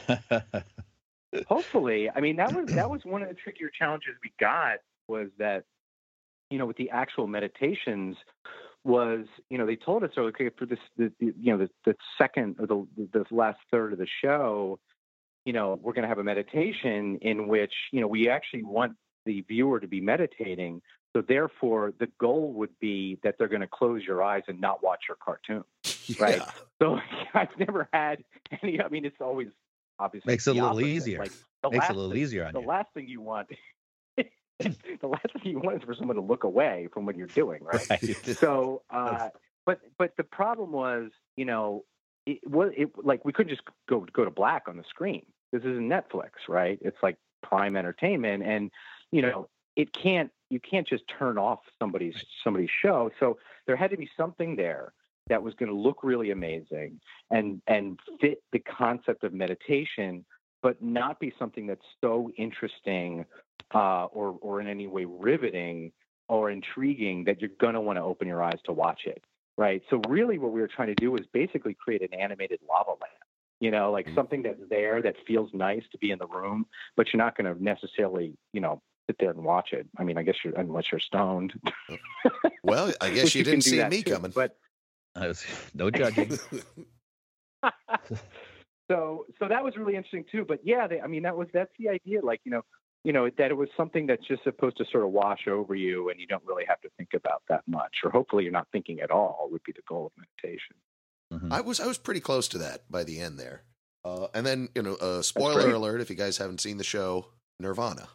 C: Hopefully. I mean, that was, that was one of the trickier challenges we got, was that, you know, with the actual meditations was, you know, they told us, okay, for this, the, the, you know, the, the second or the, the last third of the show, you know, we're going to have a meditation in which, you know, we actually want the viewer to be meditating. So therefore, the goal would be that they're going to close your eyes and not watch your cartoon, yeah. right? So I've never had any. I mean, it's always obviously
F: makes it a little
C: opposite.
F: easier.
C: Like, the
F: makes
C: last
F: it a little
C: thing,
F: easier on
C: the
F: you.
C: The last thing you want. the last thing you want is for someone to look away from what you're doing, right? right. So, uh, but but the problem was, you know, it was it like we couldn't just go go to black on the screen. This isn't Netflix, right? It's like prime entertainment, and you know, it can't you can't just turn off somebody's somebody's show. So there had to be something there that was going to look really amazing and and fit the concept of meditation, but not be something that's so interesting uh, or or in any way riveting or intriguing that you're going to want to open your eyes to watch it, right? So really, what we were trying to do was basically create an animated lava lamp. You know, like something that's there that feels nice to be in the room, but you're not going to necessarily, you know, sit there and watch it. I mean, I guess you're, unless you're stoned.
G: Well, I guess you, you didn't see me
C: too,
G: coming.
C: But
F: I was, no judging.
C: so, so that was really interesting too. But yeah, they, I mean, that was that's the idea. Like, you know, you know that it was something that's just supposed to sort of wash over you, and you don't really have to think about that much, or hopefully you're not thinking at all. Would be the goal of meditation.
G: Mm-hmm. I was I was pretty close to that by the end there, uh, and then you know, uh, spoiler alert if you guys haven't seen the show, Nirvana.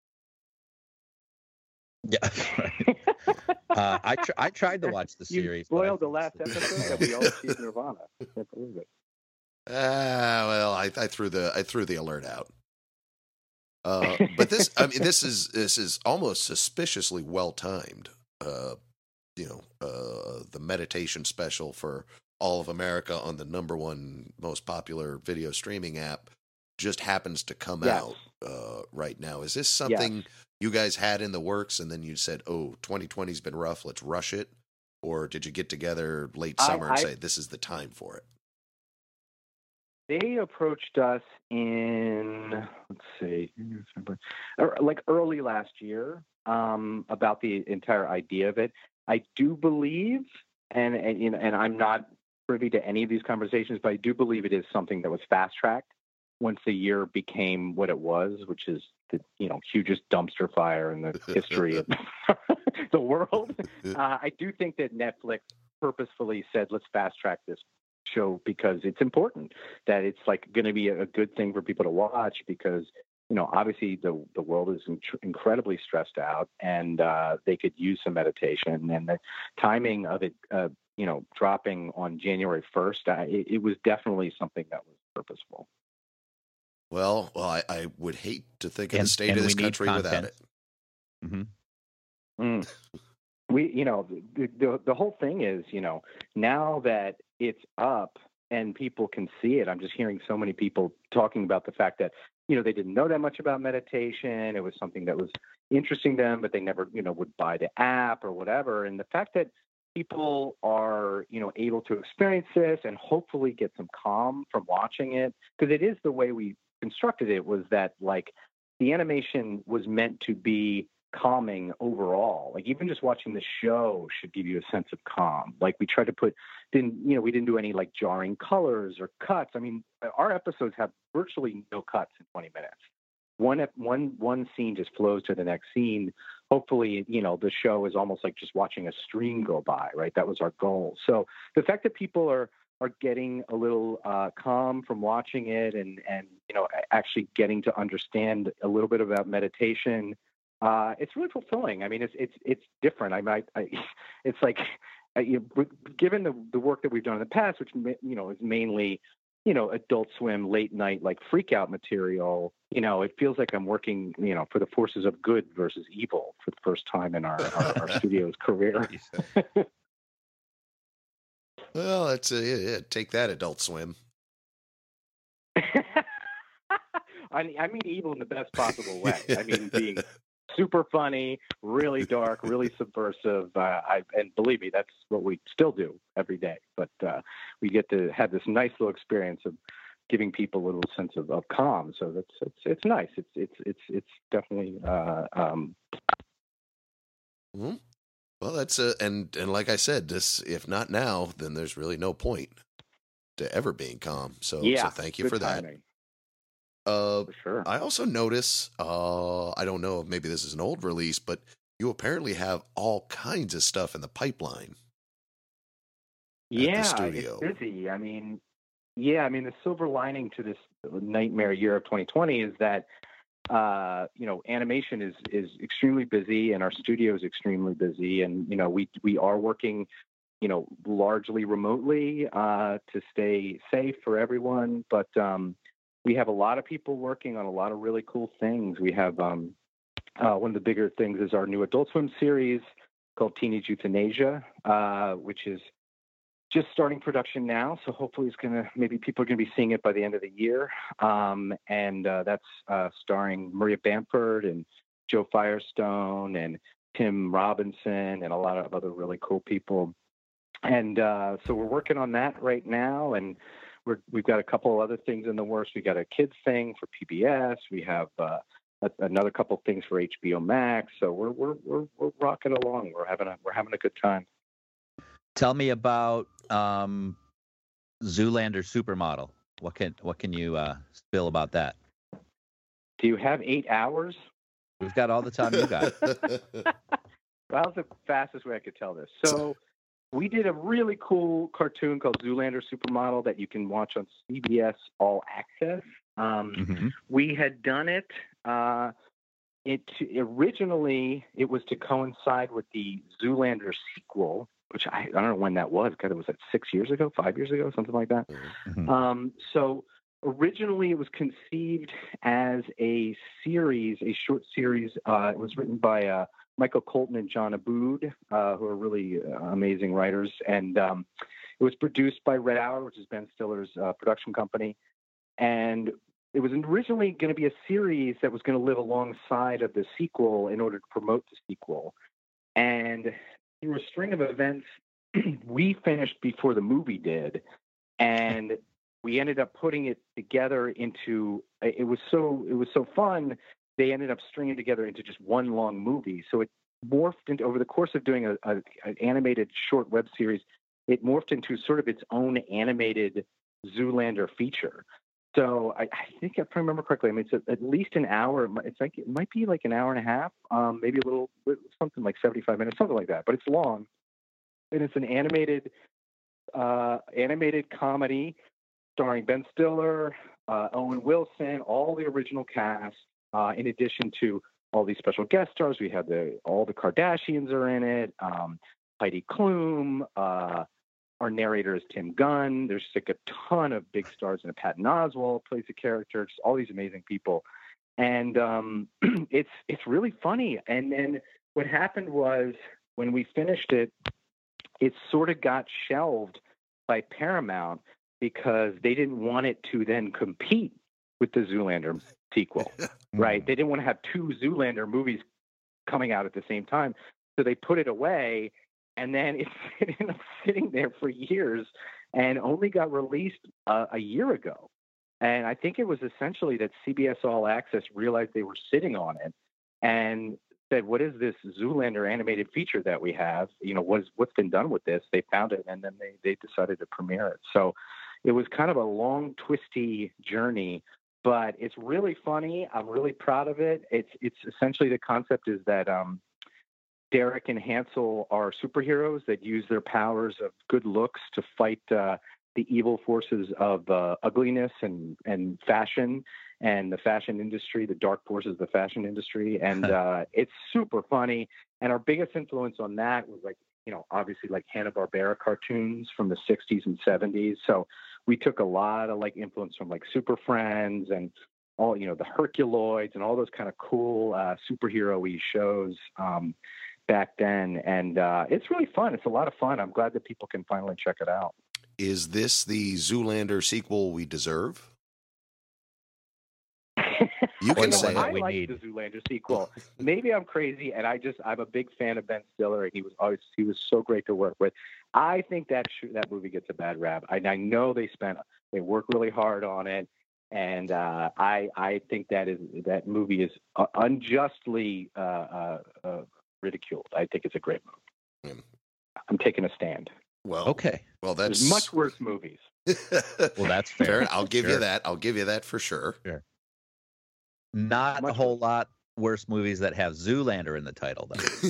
F: Yeah, uh, I tr- I tried to watch the series.
C: You spoiled the last episode that we all see Nirvana. I can't believe it.
G: Ah, uh, well, I, I threw the I threw the alert out. Uh, but this, I mean, this is this is almost suspiciously well timed. Uh, you know, uh, the meditation special for all of America on the number one most popular video streaming app just happens to come
C: yes.
G: out uh, right now. Is this something
C: yes.
G: you guys had in the works and then you said, oh, twenty twenty's been rough, let's rush it? Or did you get together late summer I, and I, say, this is the time for it?
C: They approached us in, let's see, like early last year um, about the entire idea of it. I do believe, and, and, you know, and I'm not privy to any of these conversations, but I do believe it is something that was fast-tracked once the year became what it was, which is the, you know, hugest dumpster fire in the history of the world. Uh, I do think that Netflix purposefully said, let's fast-track this show because it's important, that it's like going to be a good thing for people to watch because, you know, obviously the the world is in- incredibly stressed out and uh, they could use some meditation, and the timing of it, uh, you know, dropping on January first, uh, it, it was definitely something that was purposeful.
G: Well, well, I, I would hate to think of
F: and,
G: the state of this country without it.
F: Mm-hmm.
C: Mm. We, you know, the, the the whole thing is, you know, now that it's up and people can see it, I'm just hearing so many people talking about the fact that, you know, they didn't know that much about meditation. It was something that was interesting to them, but they never, you know, would buy the app or whatever. And the fact that people are, you know, able to experience this and hopefully get some calm from watching it, because it is the way we constructed it was that like the animation was meant to be calming overall. Like even just watching the show should give you a sense of calm. Like we tried to put, didn't you know, we didn't do any like jarring colors or cuts. I mean, our episodes have virtually no cuts in twenty minutes. One one one scene just flows to the next scene. Hopefully, you know, the show is almost like just watching a stream go by, right? That was our goal. So the fact that people are are getting a little uh, calm from watching it, and and you know, actually getting to understand a little bit about meditation. Uh, it's really fulfilling. I mean, it's it's it's different. I might, I, it's like, uh, you know, given the the work that we've done in the past, which you know is mainly, you know, Adult Swim late night like freak out material. You know, it feels like I'm working, you know, for the forces of good versus evil for the first time in our our, our studio's career.
G: Well, that's a, yeah, yeah, take that, Adult Swim.
C: I, I mean, evil in the best possible way. I mean, being super funny, really dark, really subversive. Uh, I, and believe me, that's what we still do every day. But uh, we get to have this nice little experience of giving people a little sense of, of calm. So that's it's it's nice. It's it's it's it's definitely. Uh, um...
G: Mm-hmm. Well, that's a and and like I said, this if not now, then there's really no point to ever being calm. So
C: yeah,
G: so thank you for that.
C: Timing.
G: Uh,
C: For sure.
G: I also notice, uh, I don't know if maybe this is an old release, but you apparently have all kinds of stuff in the pipeline.
C: Yeah,
G: at the studio.
C: It's busy. I mean, yeah, I mean, the silver lining to this nightmare year of twenty twenty is that, uh, you know, animation is, is extremely busy and our studio is extremely busy. And, you know, we, we are working, you know, largely remotely, uh, to stay safe for everyone. But, um, we have a lot of people working on a lot of really cool things. We have um, uh, one of the bigger things is our new Adult Swim series called Teenage Euthanasia, uh, which is just starting production now. So hopefully it's going to, maybe people are going to be seeing it by the end of the year. Um, and uh, that's uh, starring Maria Bamford and Joe Firestone and Tim Robinson and a lot of other really cool people. And uh, so we're working on that right now. And We're, we've got a couple of other things in the works. We got a kids thing for P B S. We have uh, a, another couple of things for H B O Max. So we're we're we're we're rocking along. We're having a we're having a good time.
F: Tell me about um, Zoolander Supermodel. What can what can you uh, spill about that?
C: Do you have eight hours?
F: We've got all the time you got.
C: Well, that's the fastest way I could tell this. So. We did a really cool cartoon called Zoolander Supermodel that you can watch on C B S All Access. Um,
F: mm-hmm.
C: We had done it. Uh, it originally it was to coincide with the Zoolander sequel, which I, I don't know when that was. God, it was like six years ago, five years ago, something like that.
F: Mm-hmm.
C: Um, so originally it was conceived as a series, a short series. Uh, it was written by uh, Michael Colton and John Abood, uh, who are really uh, amazing writers. And um, it was produced by Red Hour, which is Ben Stiller's uh, production company. And it was originally going to be a series that was going to live alongside of the sequel in order to promote the sequel. And through a string of events, we finished before the movie did. And we ended up putting it together into, it was so, it was so fun. They ended up stringing together into just one long movie. So it morphed into, over the course of doing a, a, an animated short web series, it morphed into sort of its own animated Zoolander feature. So I, I think if I remember correctly, I mean, it's a, at least an hour. It's like, it might be like an hour and a half, um, maybe a little, something like seventy-five minutes, something like that, but it's long. And it's an animated, uh, animated comedy starring Ben Stiller, uh, Owen Wilson, all the original cast. Uh, in addition to all these special guest stars, we have the all the Kardashians are in it. Um, Heidi Klum, uh, our narrator is Tim Gunn. There's like a ton of big stars in it. Patton Oswalt plays a character. Just all these amazing people, and um, it's it's really funny. And then what happened was when we finished it, it sort of got shelved by Paramount because they didn't want it to then compete with the Zoolander sequel, right? They didn't want to have two Zoolander movies coming out at the same time. So they put it away, and then it, it ended up sitting there for years and only got released uh, a year ago. And I think it was essentially that C B S All Access realized they were sitting on it and said, what is this Zoolander animated feature that we have? You know, what's, what's been done with this? They found it, and then they, they decided to premiere it. So it was kind of a long, twisty journey, but it's really funny. I'm really proud of it. It's, it's essentially the concept is that um, Derek and Hansel are superheroes that use their powers of good looks to fight uh, the evil forces of uh, ugliness and, and fashion and the fashion industry, the dark forces of the fashion industry. And uh, it's super funny. And our biggest influence on that was like, you know, obviously like Hanna-Barbera cartoons from the sixties and seventies. So we took a lot of like influence from like Super Friends and all, you know, the Herculoids and all those kind of cool uh, superhero-y shows um, back then. And uh, it's really fun. It's a lot of fun. I'm glad that people can finally check it out.
G: Is this the Zoolander sequel we deserve? You can
C: Well,
G: say
C: I
G: it.
F: we
C: like
F: need.
C: the Zoolander sequel. Maybe I'm crazy, and I just I'm a big fan of Ben Stiller, and he was always he was so great to work with. I think that sh- that movie gets a bad rap. I, I know they spent they worked really hard on it, and uh, I I think that is that movie is uh, unjustly uh, uh, uh, ridiculed. I think it's a great movie.
G: Mm.
C: I'm taking a stand.
G: Well,
F: Okay.
G: well, that's
C: There's much worse movies.
F: Well, that's fair.
G: fair. I'll give
F: Sure.
G: you that. I'll give you that for sure.
F: Not a
C: Much
F: whole lot worse movies that have Zoolander in the title,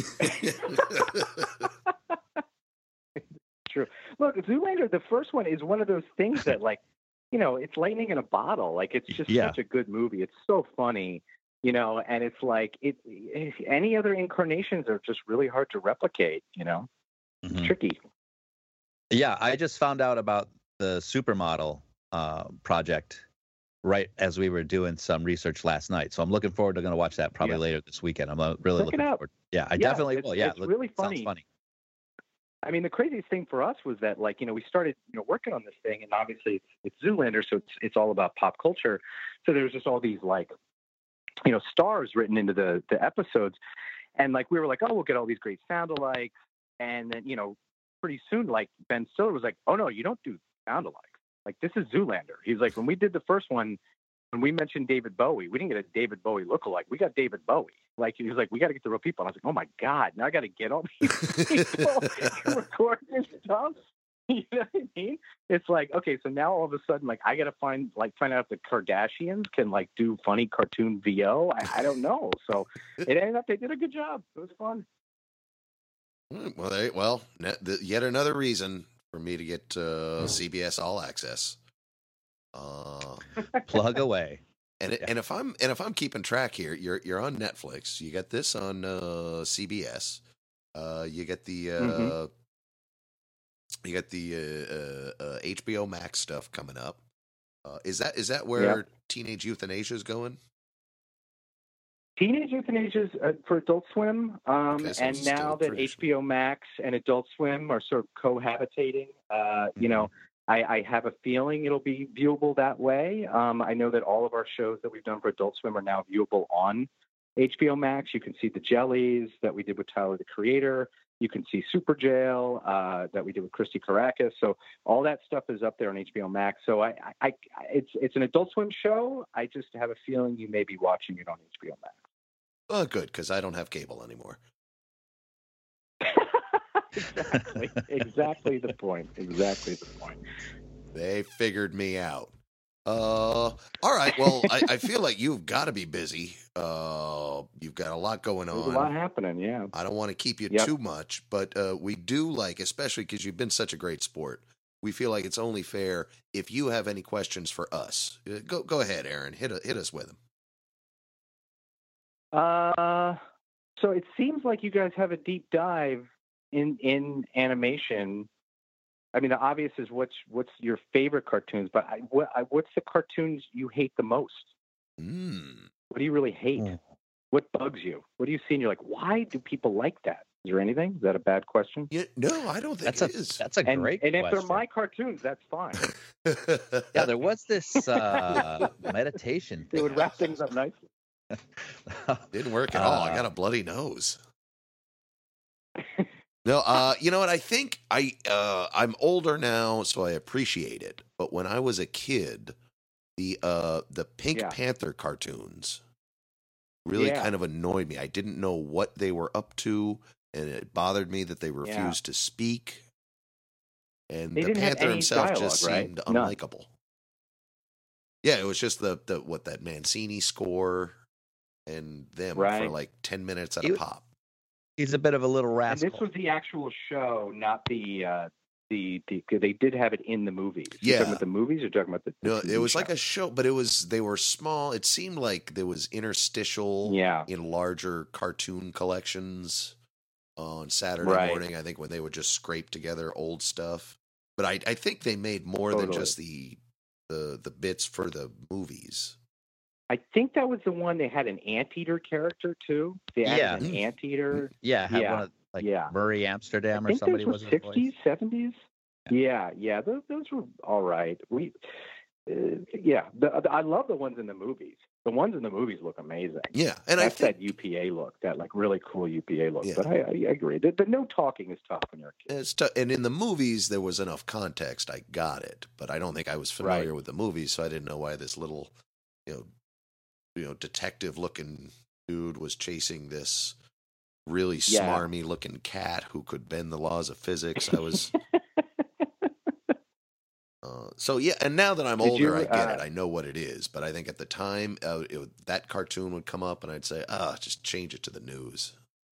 F: though.
C: True. Look, Zoolander, the first one is one of those things that, like, you know, it's lightning in a bottle. Like, it's just
F: Yeah.
C: such a good movie. It's so funny, you know, and it's like it. it any other incarnations are just really hard to replicate. You know, it's
F: Mhm.
C: tricky.
F: Yeah, I just found out about the Supermodel uh, project right as we were doing some research last night. So I'm looking forward to going to watch that probably
C: Yeah.
F: later this weekend. I'm uh, really
C: Check it
F: looking
C: out.
F: forward. Yeah, I
C: Yeah,
F: definitely
C: it's-
F: will. Yeah,
C: it's
F: look-
C: really
F: sounds
C: funny.
F: funny.
C: I mean, the craziest thing for us was that, like, you know, we started, you know, working on this thing, and obviously it's, it's Zoolander, so it's it's all about pop culture. So there's just all these, like, you know, stars written into the the episodes, and like we were like, oh, we'll get all these great sound-alikes, and then, you know, pretty soon, like, Ben Stiller was like, oh no, you don't do sound-alikes. Like, this is Zoolander. He's like, when we did the first one, when we mentioned David Bowie, we didn't get a David Bowie lookalike. We got David Bowie. Like, he was like, we got to get the real people. And I was like, oh my God, now I got to get all these people to record this stuff. You know what I mean? It's like, okay, so now all of a sudden, like, I got to find, like, find out if the Kardashians can, like, do funny cartoon V O. I, I don't know. So it ended up, they did a good job. It was fun.
G: Well, they, well, ne- the, yet another reason for me to get uh, C B S All Access. Uh,
F: Plug away.
G: and and if I'm and if I'm keeping track here, you're you're on Netflix. You got this on uh, C B S. Uh, you get the uh,
C: Mhm.
G: you got the uh, uh, uh, H B O Max stuff coming up. Uh, is that is that where
C: Yeah.
G: Teenage Euthanasia is going?
C: Teenage Euthanasia uh, for Adult Swim, um,
G: Okay, so
C: and
G: it's still
C: now that
G: traditional.
C: H B O Max and Adult Swim are sort of cohabitating, uh, you know, I, I have a feeling it'll be viewable that way. Um, I know that all of our shows that we've done for Adult Swim are now viewable on H B O Max. You can see the Jellies that we did with Tyler, the Creator. You can see Super Jail uh, that we did with Christy Caracas. So all that stuff is up there on H B O Max. So I, I, I, it's it's an Adult Swim show. I just have a feeling you may be watching it on H B O Max.
G: Oh, good, because I don't have cable anymore.
C: exactly, exactly the point. Exactly the point.
G: They figured me out. Uh, all right. Well, I, I feel like you've got to be busy. Uh, you've got a lot going
C: There's a
G: on.
C: lot happening. Yeah.
G: I don't want to keep you
C: Yep.
G: too much, but uh, we do like, especially because you've been such a great sport. We feel like it's only fair if you have any questions for us. Uh, Go, go ahead, Aaron. Hit, hit us with them.
C: Uh, so it seems like you guys have a deep dive in in animation. I mean, the obvious is what's what's your favorite cartoons, but I, what, I, what's the cartoons you hate the most?
G: Mm.
C: What do you really hate?
F: Mm.
C: What bugs you? What do you see and you're like, why do people like that? Is there anything? Is that a bad question?
G: Yeah, no, I don't think
F: That's
G: it
F: a
G: is.
F: that's a
C: And,
F: great
C: and if
F: question.
C: they're my cartoons, that's fine.
F: Yeah, there was this uh, meditation thing.
C: It would wrap things up nicely.
G: Didn't work at all. I
F: Uh,
G: got a bloody nose. No, uh, you know what? I think I uh, I'm older now, so I appreciate it. But when I was a kid, the uh the Pink
C: Yeah.
G: Panther cartoons really
C: Yeah.
G: kind of annoyed me. I didn't know what they were up to, and it bothered me that they
C: Yeah.
G: refused to speak. And
C: They
G: the
C: didn't have
G: Panther
C: any
G: himself
C: dialogue,
G: just
C: right?
G: seemed
C: None.
G: unlikable. Yeah, it was just the the what that Mancini score and them for
C: Right.
G: like ten minutes at
F: You-
G: a pop.
F: He's a bit of a little
C: And
F: rascal.
C: this was the actual show, not the uh, the the. They did have it in the movies. You
G: Yeah.
C: talking about the movies or talking about the? the
G: No,
C: T V
G: it was
C: show?
G: like a show, but it was they were small. It seemed like there was interstitial
C: Yeah.
G: in larger cartoon collections on Saturday
C: Right.
G: morning. I think when they would just scrape together old stuff. But I, I think they made more than
C: Totally.
G: just the the the bits for the movies.
C: I think that was the one they had an anteater character too. They added
F: Yeah.
C: an anteater.
F: yeah, had
C: Yeah.
F: one of, like
C: Yeah.
F: Murray Amsterdam
C: I
F: or
C: think
F: somebody
C: those
F: was
C: were
F: his voice.
C: sixties, seventies. Yeah, yeah, those those were all right. We, uh, yeah, the, the, I love the ones in the movies. The ones in the movies look amazing.
G: Yeah, and
C: That's
G: I think
C: that U P A look, that like really cool U P A look.
G: Yeah.
C: But I, I agree. The, the no talking is tough when you're a kid.
G: it's t- and in the movies there was enough context. I got it, but I don't think I was familiar
C: Right.
G: with the movies, so I didn't know why this little, you know, you know, detective looking dude was chasing this really
C: Yeah.
G: smarmy looking cat who could bend the laws of physics. I was uh, so yeah, and now that I'm
C: Did
G: older,
C: you,
G: I get
C: uh,
G: it. I know what it is, but I think at the time uh, it, would- that cartoon would come up, and I'd say, "Ah, just change it to the news."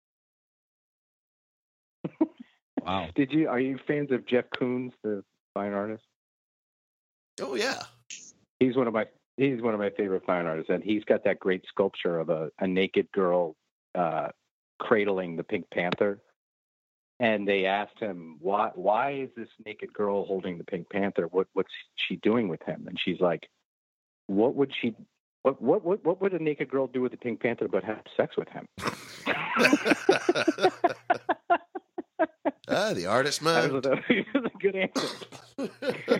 F: Wow.
C: Did you? Are you fans of Jeff Koons, the fine artist?
G: Oh yeah,
C: He's one of my he's one of my favorite fine artists, and he's got that great sculpture of a, a naked girl uh, cradling the Pink Panther. And they asked him, why why is this naked girl holding the Pink Panther? What what's she doing with him? And she's like, what would she what what what, what would a naked girl do with the Pink Panther but have sex with him?
G: ah, the artist
C: That
G: man.
C: was a, that was a good answer.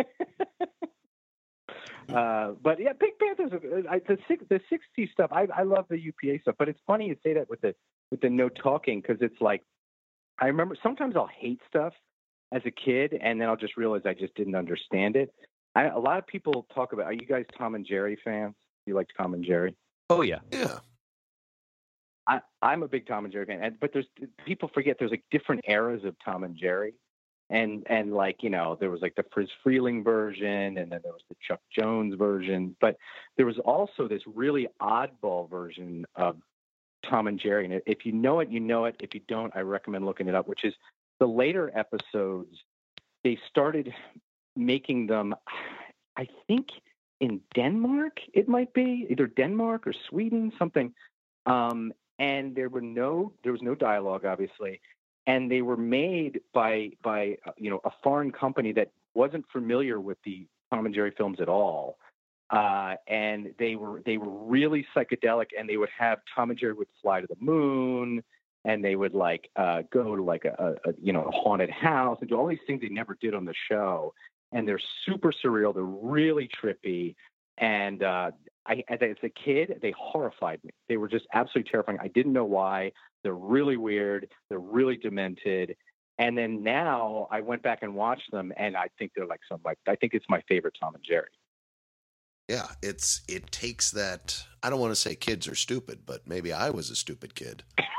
C: Uh, but yeah, Pink Panthers. uh, I, the six, the sixties stuff. I, I love the U P A stuff, but it's funny you say that with the with the no talking, because it's like I remember sometimes I'll hate stuff as a kid, and then I'll just realize I just didn't understand it. I, a lot of people talk about. Are you guys Tom and Jerry fans? You like Tom and Jerry?
F: Oh yeah.
G: Yeah.
C: I, I'm a big Tom and Jerry fan, and, but there's people forget there's like different eras of Tom and Jerry. And and like, you know, there was like the Friz Freeling version, and then there was the Chuck Jones version. But there was also this really oddball version of Tom and Jerry. And if you know it, you know it. If you don't, I recommend looking it up, which is the later episodes. They started making them, I think, in Denmark, it might be, either Denmark or Sweden, something. Um, and there were no, there was no dialogue, obviously. And they were made by by uh, you know, a foreign company that wasn't familiar with the Tom and Jerry films at all, uh, and they were they were really psychedelic. And they would have Tom and Jerry would fly to the moon, and they would like uh, go to like a, a, a you know a haunted house and do all these things they never did on the show. And they're super surreal. They're really trippy. And uh, I, as a kid, they horrified me. They were just absolutely terrifying. I didn't know why. They're really weird. They're really demented. And then now I went back and watched them, and I think they're like some like I think it's my favorite Tom and Jerry.
G: Yeah, it's it takes that. I don't want to say kids are stupid, but maybe I was a stupid kid.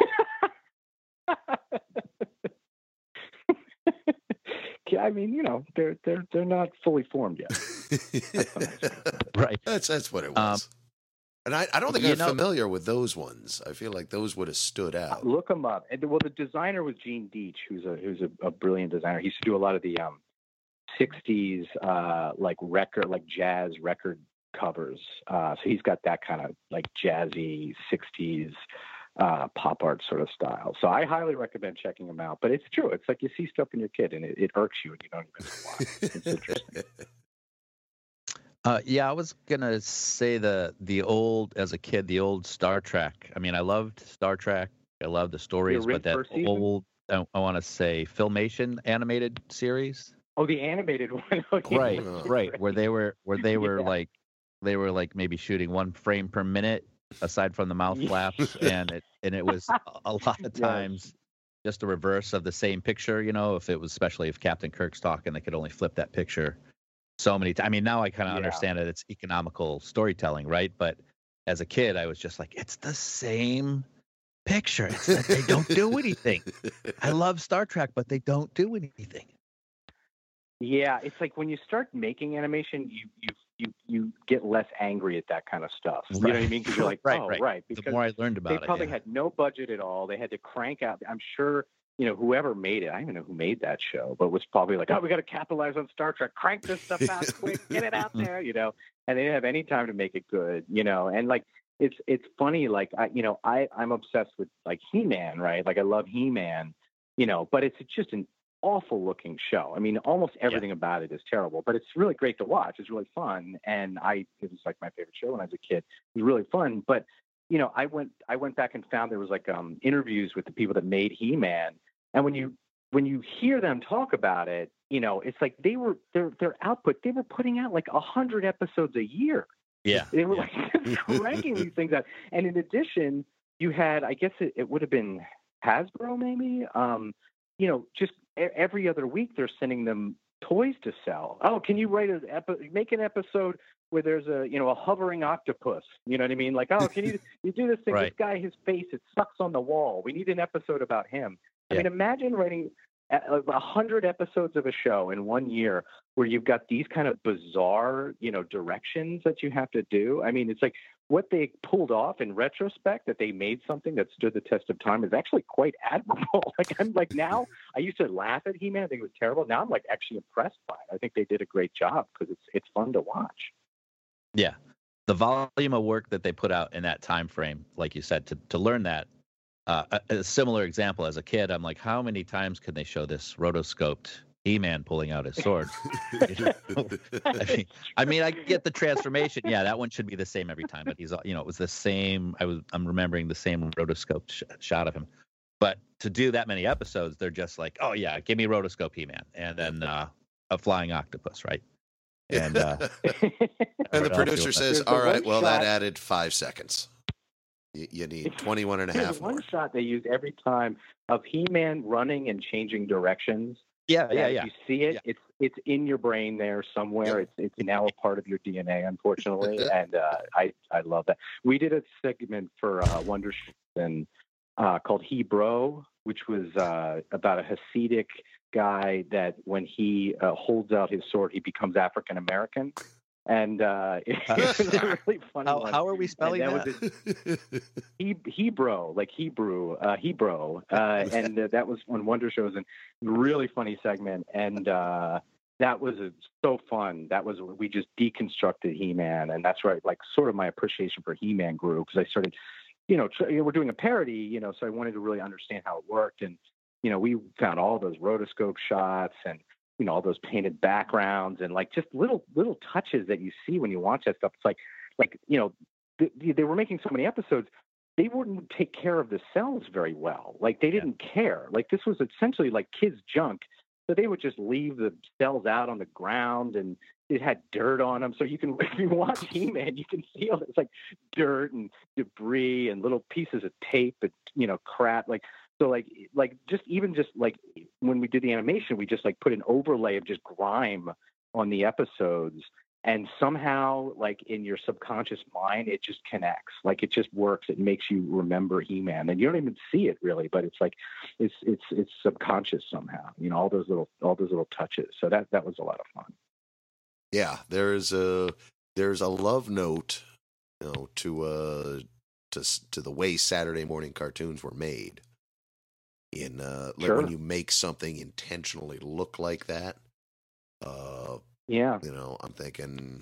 C: Yeah, I mean, you know, they're they're they're not fully formed yet.
F: Right.
G: That's that's what it
F: Um,
G: was. and I, I don't think
F: you
G: I'm
F: know-
G: familiar with those ones. I feel like those would have stood out.
C: Look them up. And, well, the designer was Gene Deitch, who's a who's a, a brilliant designer. He used to do a lot of the um, sixties uh, like record, like jazz record covers. Uh, so he's got that kind of like jazzy sixties uh, pop art sort of style. So I highly recommend checking him out. But it's true. It's like you see stuff in your kid, and it, it irks you, and you don't even know why. It's interesting.
F: Uh, yeah, I was gonna say the the old as a kid, the old Star Trek. I mean, I loved Star Trek. I loved the stories,
C: ori-
F: but that
C: first season?
F: old I, I want to say Filmation animated series.
C: Oh, the animated one. Oh, yeah.
F: Right, right, where they were where they were
C: Yeah.
F: like they were like maybe shooting one frame per minute aside from the mouth
C: Yeah.
F: flaps, and it and it was a- a lot of
C: Yes.
F: times just a reverse of the same picture. You know, if it was especially if Captain Kirk's talking, they could only flip that picture. so many times. I mean, now I kind of
C: Yeah.
F: understand that it's economical storytelling, right? But as a kid, I was just like, it's the same picture. It's that they don't do anything. I love Star Trek, but they don't do anything.
C: Yeah, it's like when you start making animation, you you you you get less angry at that kind of stuff. You know what I mean? Because you're like,
F: Right,
C: oh,
F: right.
C: right.
F: The
C: Because
F: more I learned about
C: they
F: it,
C: probably
F: yeah.
C: had no budget at all. They had to crank out. I'm sure, you know, whoever made it, I don't even know who made that show, but was probably like, oh, we got to capitalize on Star Trek. Crank this stuff out quick. Get it out there, you know. And they didn't have any time to make it good, you know. And like, it's it's funny. Like, I, you know, I I'm obsessed with like He-Man, right? Like, I love He-Man, you know. But it's just an awful looking show. I mean, almost everything yeah. about it is terrible, but it's really great to watch. It's really fun. And I, it was like my favorite show when I was a kid. It was really fun. But, you know, I went, I went back and found there was like um, interviews with the people that made He-Man. And when you, when you hear them talk about it, you know, it's like they were, their, their output, they were putting out like a hundred episodes a year.
F: Yeah.
C: They were
F: yeah.
C: like cranking these things out. And in addition, you had, I guess it, it would have been Hasbro maybe, um, you know, just every other week they're sending them toys to sell. Oh, can you write an epi- make an episode where there's a, you know, a hovering octopus? You know what I mean? Like, oh, can you you do this thing?
F: Right.
C: This guy, his face, it sucks on the wall. We need an episode about him.
F: Yeah.
C: I mean, imagine writing a, a hundred episodes of a show in one year where you've got these kind of bizarre, you know, directions that you have to do. I mean, it's like what they pulled off in retrospect, that they made something that stood the test of time, is actually quite admirable. Like, I'm like, now I used to laugh at He-Man. I think it was terrible. Now I'm like actually impressed by it. I think they did a great job because it's, it's fun to watch.
F: Yeah. The volume of work that they put out in that time frame, like you said, to, to learn that, uh, a, a similar example as a kid, I'm like, how many times can they show this rotoscoped He-Man pulling out his sword? I mean, I mean, I get the transformation. Yeah, that one should be the same every time. But he's, you know, it was the same. I was, I'm remembering the same rotoscope sh- shot of him. But to do that many episodes, they're just like, oh yeah, give me rotoscope He-Man, and then uh, a flying octopus, right? And uh,
G: and the producer says, all right, well,
C: shot.
G: that added five seconds. You, you need twenty-one and a half
C: There's one
G: more.
C: shot they use every time of He-Man running and changing directions.
F: Yeah, yeah,
C: And
F: yeah.
C: If you see it,
F: Yeah.
C: it's it's in your brain there somewhere. It's it's now a part of your D N A, unfortunately, and uh, I I love that. We did a segment for uh, Wonder and uh, called Hebrew, which was uh, about a Hasidic guy that when he uh, holds out his sword, he becomes African American. And uh, it was a really funny
F: How,
C: one.
F: how are we spelling
C: And
F: that?
C: that? Was a, he, Hebrew, like Hebrew, uh, Hebrew. Uh, and uh, that was on Wonder Shows, and really funny segment. And uh, that was uh, so fun. That was, we just deconstructed He-Man. And that's right, like sort of my appreciation for He-Man grew, because I started, you know, tr- we're doing a parody, you know, so I wanted to really understand how it worked. And, you know, we found all those rotoscope shots and, you know, all those painted backgrounds and like just little, little touches that you see when you watch that stuff. It's like, like, you know, th- they were making so many episodes, they wouldn't take care of the cells very well. Like they didn't yeah. care. Like this was essentially like kids' junk. So they would just leave the cells out on the ground, and it had dirt on them. So you can, if you watch He-Man, you can see all this like dirt and debris and little pieces of tape and, you know, crap. Like, so like, like just even just like when we did the animation, we just like put an overlay of just grime on the episodes, and somehow like in your subconscious mind, it just connects. Like it just works. It makes you remember He-Man, and you don't even see it really, but it's like, it's, it's, it's subconscious somehow, you know, all those little, all those little touches. So that, that was a lot of fun.
G: Yeah. There's a, there's a love note, you know, to, uh, to, to the way Saturday morning cartoons were made. In uh, like
C: Sure.
G: when you make something intentionally look like that, uh,
C: yeah,
G: you know, I'm thinking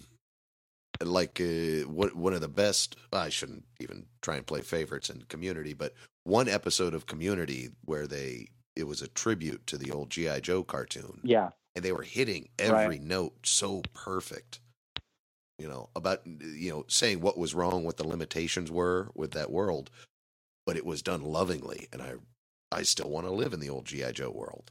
G: like uh, what one of the best. I shouldn't even try and play favorites in Community, but one episode of Community where they it was a tribute to the old G I. Joe cartoon.
C: Yeah,
G: and they were hitting every
C: right. note
G: so perfect. You know, about you know saying what was wrong, what the limitations were with that world, but it was done lovingly, and I. I still want to live in the old G I. Joe world.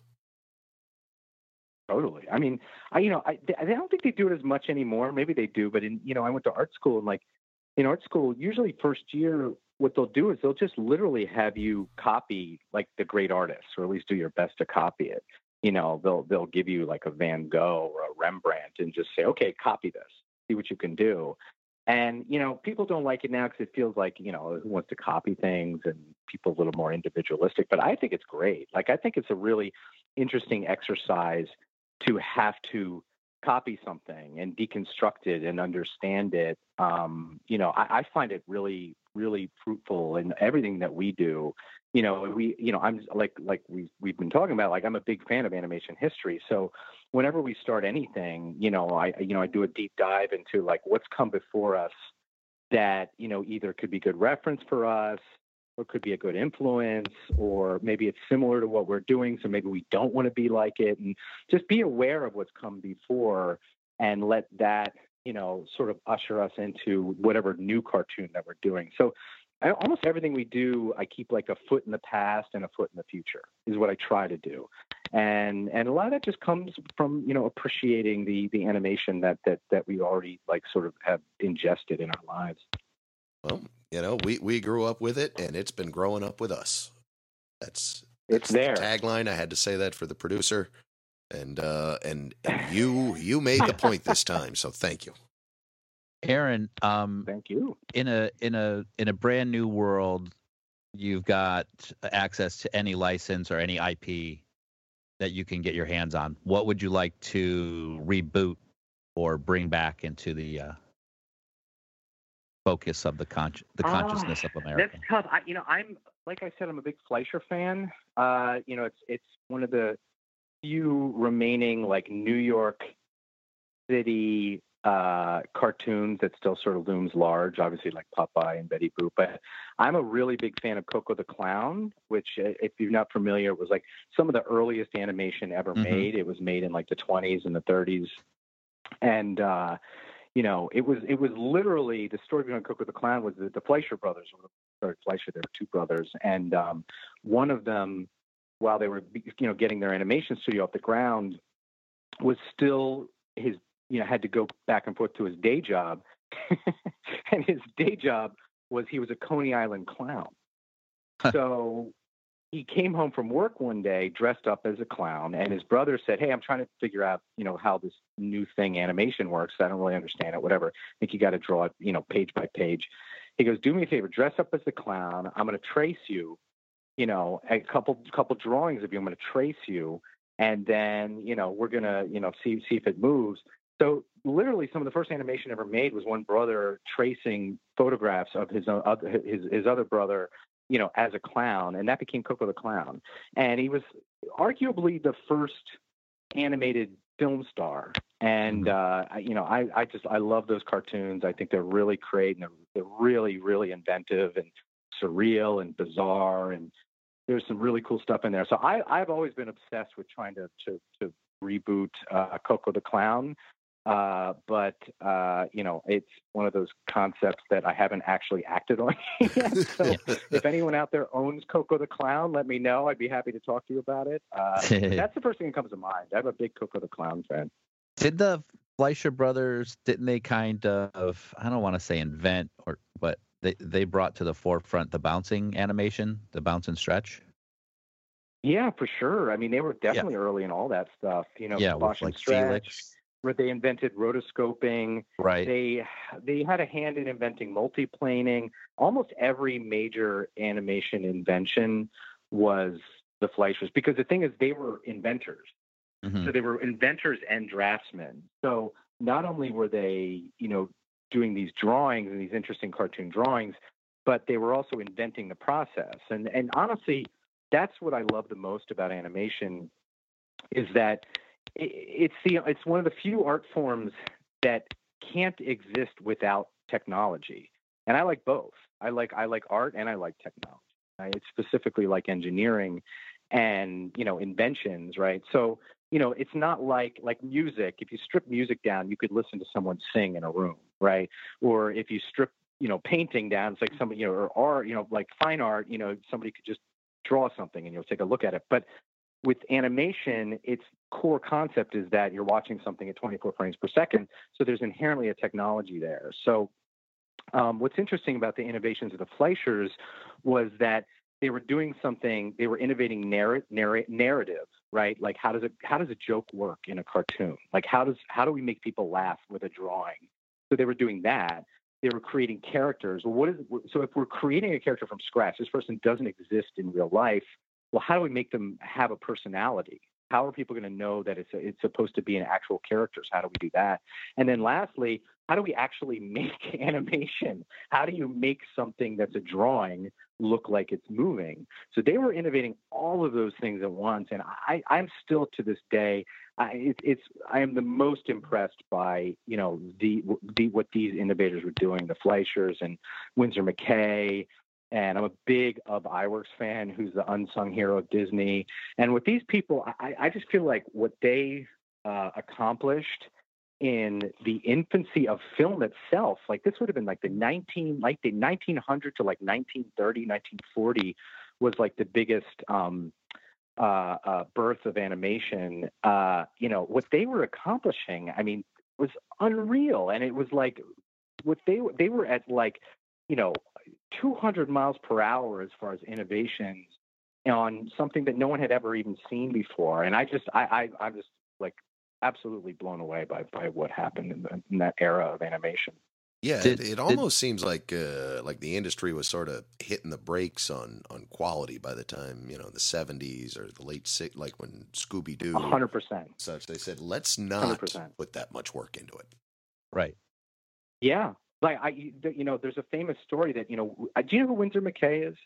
C: Totally. I mean, I, you know, I, I don't think they do it as much anymore. Maybe they do, but in, you know, I went to art school, and like in art school, usually first year, what they'll do is they'll just literally have you copy like the great artists, or at least do your best to copy it. you know, they'll they'll give you like a Van Gogh or a Rembrandt and just say, okay, copy this, see what you can do. And, you know, people don't like it now because it feels like, you know, who wants to copy things and people a little more individualistic. But I think it's great. Like, I think it's a really interesting exercise to have to copy something and deconstruct it and understand it. Um, you know, I, I find it really, really fruitful in everything that we do. You know, we, you know, I'm like, like we we've been talking about, like, I'm a big fan of animation history. So whenever we start anything, you know, I, you know, I do a deep dive into like what's come before us that, you know, either could be good reference for us or could be a good influence, or maybe it's similar to what we're doing. So maybe we don't want to be like it, and just be aware of what's come before and let that, you know, sort of usher us into whatever new cartoon that we're doing. So I, almost everything we do, I keep like a foot in the past and a foot in the future is what I try to do. And, and a lot of that just comes from, you know, appreciating the, the animation that, that, that we already like sort of have ingested in our lives.
G: Well, you know, we, we grew up with it, and it's been growing up with us. That's, that's
C: it's there.
G: The tagline. I had to say that for the producer, and uh, and, and you you made the point this time, so thank you,
F: Aaron. Um,
C: thank you.
F: In a in a in a brand new world, you've got access to any license or any I P that you can get your hands on. What would you like to reboot or bring back into the uh, focus of the con- the consciousness
C: uh,
F: of America?
C: That's tough. I, you know, I'm like I said, I'm a big Fleischer fan. Uh, you know, it's it's one of the few remaining like New York City uh, cartoons that still sort of looms large. Obviously, like Popeye and Betty Boop. But I'm a really big fan of Coco the Clown, which, if you're not familiar, was like some of the earliest animation ever
F: Mhm.
C: made. It was made in like the twenties and the thirties, and uh, you know, it was it was literally the story behind Coco the Clown was that the Fleischer brothers, or Fleischer, there were two brothers, and um, one of them, while they were, you know, getting their animation studio off the ground, was still his, you know, had to go back and forth to his day job, and his day job was he was a Coney Island clown. So he came home from work one day dressed up as a clown, and his brother said, "Hey, I'm trying to figure out, you know, how this new thing animation works. I don't really understand it. Whatever. I think you got to draw it, you know, page by page." He goes, "Do me a favor, dress up as the clown. I'm going to trace you, you know, a couple couple drawings of you. I'm going to trace you, and then, you know, we're going to, you know, see see if it moves." So literally, some of the first animation ever made was one brother tracing photographs of his own, other his his other brother, you know, as a clown, and that became Coco the Clown. And he was arguably the first animated film star. And, uh, I- you know, I, I just, I love those cartoons. I think they're really great, and they're, they're really, really inventive and surreal and bizarre. And there's some really cool stuff in there. So I, I've always been obsessed with trying to, to, to reboot uh, Coco the Clown. Uh, but, uh, you know, it's one of those concepts that I haven't actually acted on yet. So if anyone out there owns Coco the Clown, let me know. I'd be happy to talk to you about it. Uh, that's the first thing that comes to mind. I'm a big Coco the Clown fan.
F: Did the Fleischer brothers, didn't they kind of, I don't want to say invent, or but they, they brought to the forefront the bouncing animation, the bounce and stretch?
C: Yeah, for sure. I mean, they were definitely yeah. early in all that stuff. You know,
F: yeah,
C: Squash
F: with like
C: and Stretch,
F: Felix.
C: Where they invented rotoscoping.
F: Right.
C: They they had a hand in inventing multiplaning. Almost every major animation invention was the Fleischers, because the thing is, they were inventors.
F: Mm-hmm.
C: So they were inventors and draftsmen. So not only were they, you know, doing these drawings and these interesting cartoon drawings, but they were also inventing the process. And and honestly, that's what I love the most about animation, is that it's the it's one of the few art forms that can't exist without technology. And I like both. I like I like art and I like technology. I specifically like engineering and, you know, inventions, right? So, you know, it's not like like music. If you strip music down, you could listen to someone sing in a room, right? Or if you strip, you know, painting down, it's like somebody, you know, or art, you know, like fine art, you know, somebody could just draw something and you'll take a look at it. But with animation, its core concept is that you're watching something at twenty-four frames per second. So there's inherently a technology there. So um, what's interesting about the innovations of the Fleischers was that they were doing something, they were innovating narr- narr- narrative, right? Like how does it, how does a joke work in a cartoon? Like how does, how do we make people laugh with a drawing? So they were doing that. They were creating characters. Well, what is, so if we're creating a character from scratch, this person doesn't exist in real life. Well, how do we make them have a personality? How are people going to know that it's a, it's supposed to be an actual characters? How do we do that? And then lastly, how do we actually make animation? How do you make something that's a drawing look like it's moving? So they were innovating all of those things at once. And I, I'm still to this day, I, it, it's I am the most impressed by, you know, the, the what these innovators were doing, the Fleischers and Winsor McKay. And I'm a big Ub Iwerks fan, who's the unsung hero of Disney. And with these people, I, I just feel like what they uh, accomplished in the infancy of film itself, like this would have been like the nineteen, like the nineteen hundred to like nineteen thirty, nineteen forty was like the biggest um, uh, uh, birth of animation. Uh, you know, what they were accomplishing, I mean, was unreal. And it was like what they they were at like, you know, two hundred miles per hour as far as innovations on something that no one had ever even seen before. And I just, I, I, I'm just like absolutely blown away by, by what happened in, the, in that era of animation.
G: Yeah,
F: Did-
G: it, it
F: did-
G: almost seems like uh, like the industry was sort of hitting the brakes on, on quality by the time, you know, the seventies or the late six, like when Scooby Doo
C: A hundred percent.
G: such. They said, let's
C: one
G: not
C: hundred percent.
G: put that much work into it.
F: Right.
C: Yeah. Like I, you know, there's a famous story that, you know, do you know who Winsor McKay is?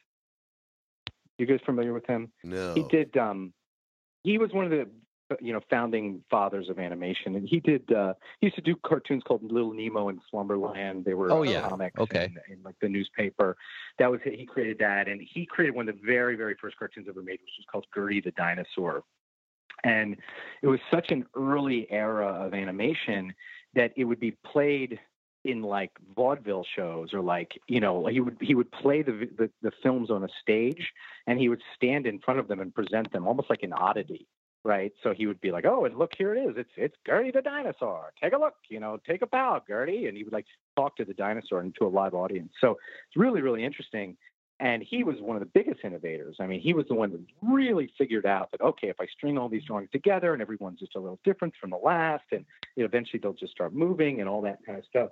C: You guys familiar with him?
G: No,
C: He did. Um, he was one of the, you know, founding fathers of animation, and he did. Uh, he used to do cartoons called Little Nemo and Slumberland. They were
F: Oh,
C: uh,
F: yeah.
C: comics,
F: Okay.
C: in, in like the newspaper. That was he created that, and he created one of the very, very first cartoons ever made, which was called Gertie the Dinosaur. And it was such an early era of animation that it would be played in like vaudeville shows, or like, you know, he would he would play the, the the films on a stage, and he would stand in front of them and present them almost like an oddity, right? So he would be like, oh, and look, here it is, it's it's Gertie the dinosaur, take a look, you know, take a bow, Gertie. And he would like talk to the dinosaur into a live audience. So it's really, really interesting. And he was one of the biggest innovators. I mean, he was the one that really figured out that, okay, if I string all these drawings together and everyone's just a little different from the last, and you know, eventually they'll just start moving and all that kind of stuff.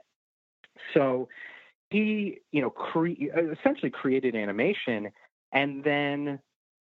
C: So he, you know, cre- essentially created animation, and then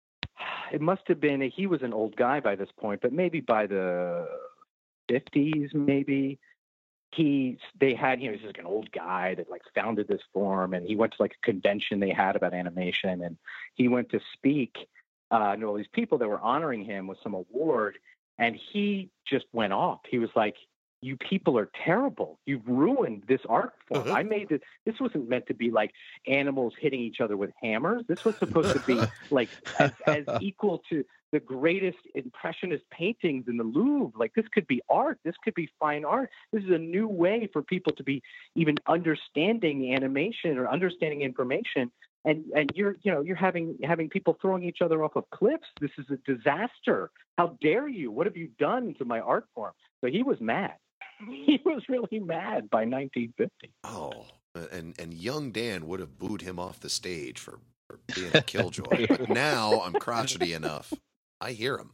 C: it must have been, he was an old guy by this point, but maybe by the fifties, maybe, he, they had, you know, he's like an old guy that like founded this forum, and he went to like a convention they had about animation, and he went to speak uh, to all these people that were honoring him with some award, and he just went off. He was like, you people are terrible. You've ruined this art form.
G: Uh-huh.
C: I made this. This wasn't meant to be like animals hitting each other with hammers. This was supposed to be like as, as equal to the greatest impressionist paintings in the Louvre. Like this could be art. This could be fine art. This is a new way for people to be even understanding animation or understanding information. And and you're you know you're having having people throwing each other off of cliffs. This is a disaster. How dare you? What have you done to my art form? So he was mad. He was really mad by nineteen fifty.
G: Oh, and and young Dan would have booed him off the stage for, for being a killjoy. But now I'm crotchety enough. I hear him.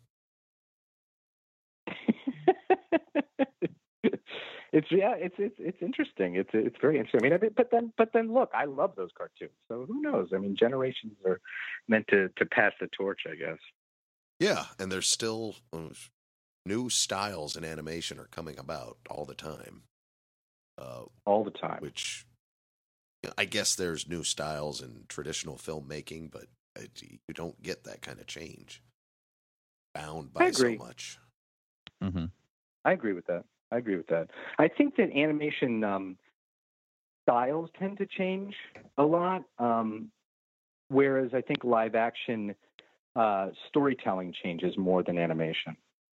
C: It's yeah, it's it's it's interesting. It's it's very interesting. I mean, I mean, but then but then look, I love those cartoons. So who knows? I mean, generations are meant to to pass the torch, I guess.
G: Yeah, and there's still uh, new styles in animation are coming about all the time. Uh,
C: all the time.
G: Which you know, I guess there's new styles in traditional filmmaking, but it, you don't get that kind of change bound by so much.
F: Mm-hmm.
C: I agree with that. I agree with that. I think that animation um, styles tend to change a lot, um, whereas I think live action uh, storytelling changes more than animation.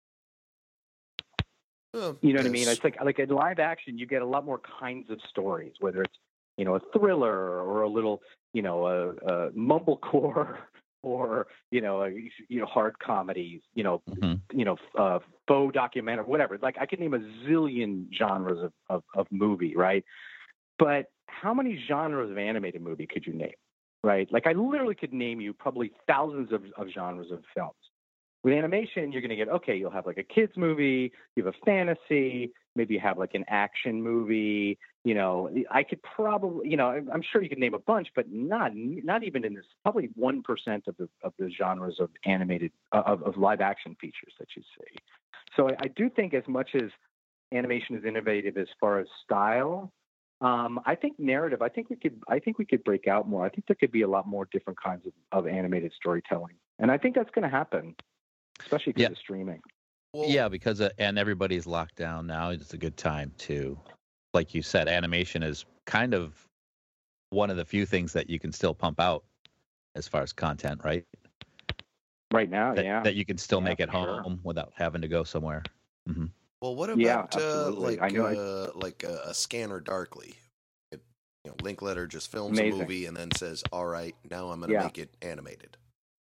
G: Well,
C: you know what I
G: yes.
C: mean? It's like like in live action, you get a lot more kinds of stories, whether it's you know a thriller or a little you know a, a mumblecore or you know a, you know hard comedies, you know
F: Mm-hmm.
C: you know uh, faux documentary, whatever. Like I could name a zillion genres of, of of movie, right? But how many genres of animated movie could you name? right? Like I literally could name you probably thousands of, of genres of films. With animation, you're going to get, okay, you'll have like a kids movie, you have a fantasy, maybe you have like an action movie. You know, I could probably, you know, I'm sure you could name a bunch, but not not even in this, probably one percent of the of the genres of animated, of, of live action features that you see. So I, I do think as much as animation is innovative as far as style, um, I think narrative, I think we could, I think we could break out more. I think there could be a lot more different kinds of, of animated storytelling. And I think that's going to happen, especially because
F: Yeah.
C: of streaming.
G: Well,
F: Yeah, because uh, and everybody's locked down now. It's a good time to, like you said, animation is kind of one of the few things that you can still pump out as far as content, right?
C: Right now,
F: That,
C: yeah.
F: that you can still
C: Yeah,
F: make at
C: for sure.
F: home without having to go somewhere. hmm
G: Well, what
C: Yeah,
G: about uh,
C: absolutely.
G: like
C: I know I-
G: uh, like a, a Scanner Darkly? It, you know, Linkletter just films
C: Amazing.
G: a movie and then says, "All right, now I'm going to
C: Yeah.
G: make it animated."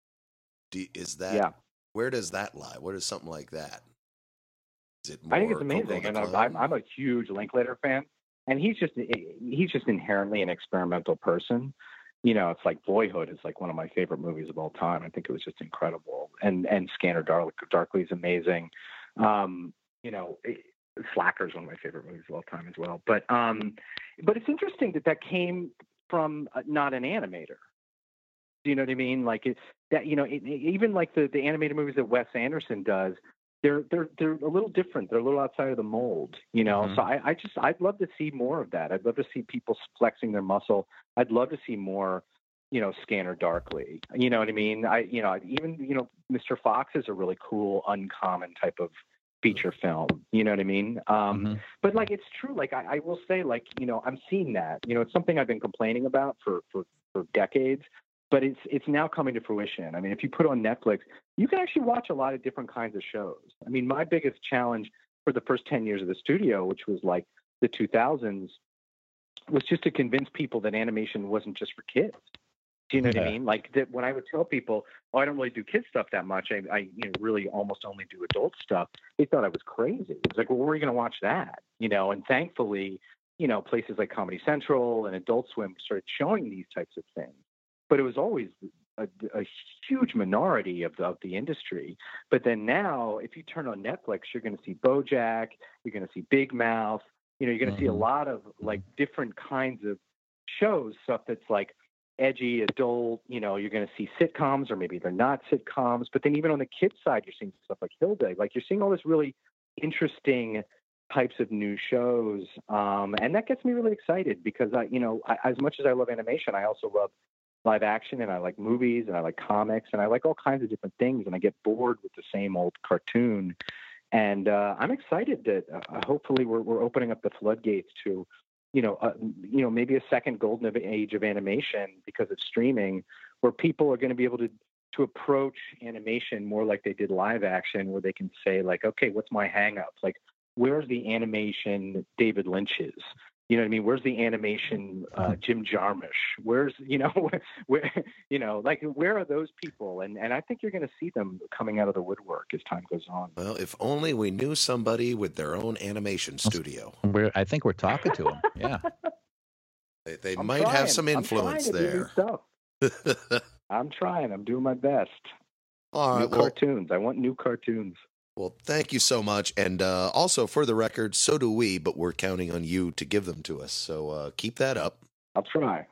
G: Do, is that
C: Yeah.
G: where does that lie? Where does something like that? Is it more
C: I think it's
G: Coco
C: amazing,
G: the
C: and I'm,
G: Clown?
C: I'm I'm a huge Linklater fan, and he's just he's just inherently an experimental person. You know, it's like Boyhood is like one of my favorite movies of all time. I think it was just incredible, and and Scanner Dark, Darkly is amazing. Um, you know, Slacker is one of my favorite movies of all time as well. But um, but it's interesting that that came from uh, not an animator. Do you know what I mean? Like it, that, you know, it, even like the, the animated movies that Wes Anderson does, they're they're they're a little different. They're a little outside of the mold, you know.
F: Mhm.
C: So I, I just I'd love to see more of that. I'd love to see people flexing their muscle. I'd love to see more, you know, Scanner Darkly. You know what I mean? I you know even you know Mister Fox is a really cool, uncommon type of feature film. You know what I mean? Um,
F: Mhm.
C: But like it's true. Like I, I will say, like you know, I'm seeing that. You know, it's something I've been complaining about for for for decades. But it's it's now coming to fruition. I mean, if you put on Netflix, you can actually watch a lot of different kinds of shows. I mean, my biggest challenge for the first ten years of the studio, which was like the two thousands, was just to convince people that animation wasn't just for kids. Do you know what I
F: Yeah.
C: mean? Like that when I would tell people, "Oh, I don't really do kid stuff that much. I, I you know, really almost only do adult stuff." They thought I was crazy. It's like, well, where are you going to watch that? You know, and thankfully, you know, places like Comedy Central and Adult Swim started showing these types of things. But it was always a, a huge minority of the, of the industry. But then now, if you turn on Netflix, you're going to see BoJack, you're going to see Big Mouth. You know, you're going to see a
F: Mhm.
C: lot of like different kinds of shows, stuff that's like edgy, adult. You know, you're going to see sitcoms, or maybe they're not sitcoms. But then even on the kids side, you're seeing stuff like Hill Day. Like you're seeing all this really interesting types of new shows, um, and that gets me really excited because I, you know, I, as much as I love animation, I also love live action, and I like movies, and I like comics, and I like all kinds of different things, and I get bored with the same old cartoon. And uh, I'm excited that uh, hopefully we're we're opening up the floodgates to, you know, uh, you know, maybe a second golden age of animation because of streaming, where people are going to be able to to approach animation more like they did live action, where they can say like, okay, what's my hang up? Like, where's the animation David Lynch's? You know what I mean? Where's the animation uh, Jim Jarmusch? Where's, you know, where, where, you know, like, where are those people? And and I think you're going to see them coming out of the woodwork as time goes on.
G: Well, if only we knew somebody with their own animation studio.
F: We're, I think we're talking to them. Yeah.
G: They, they
C: I'm
G: might
C: trying.
G: have some
C: I'm
G: influence
C: trying to do new
G: there.
C: stuff. I'm trying. I'm doing my best.
G: All
C: New
G: right. Well,
C: cartoons. I want new cartoons.
G: well, thank you so much. And uh, also, for the record, so do we, but we're counting on you to give them to us. So uh, keep that up.
C: I'll try.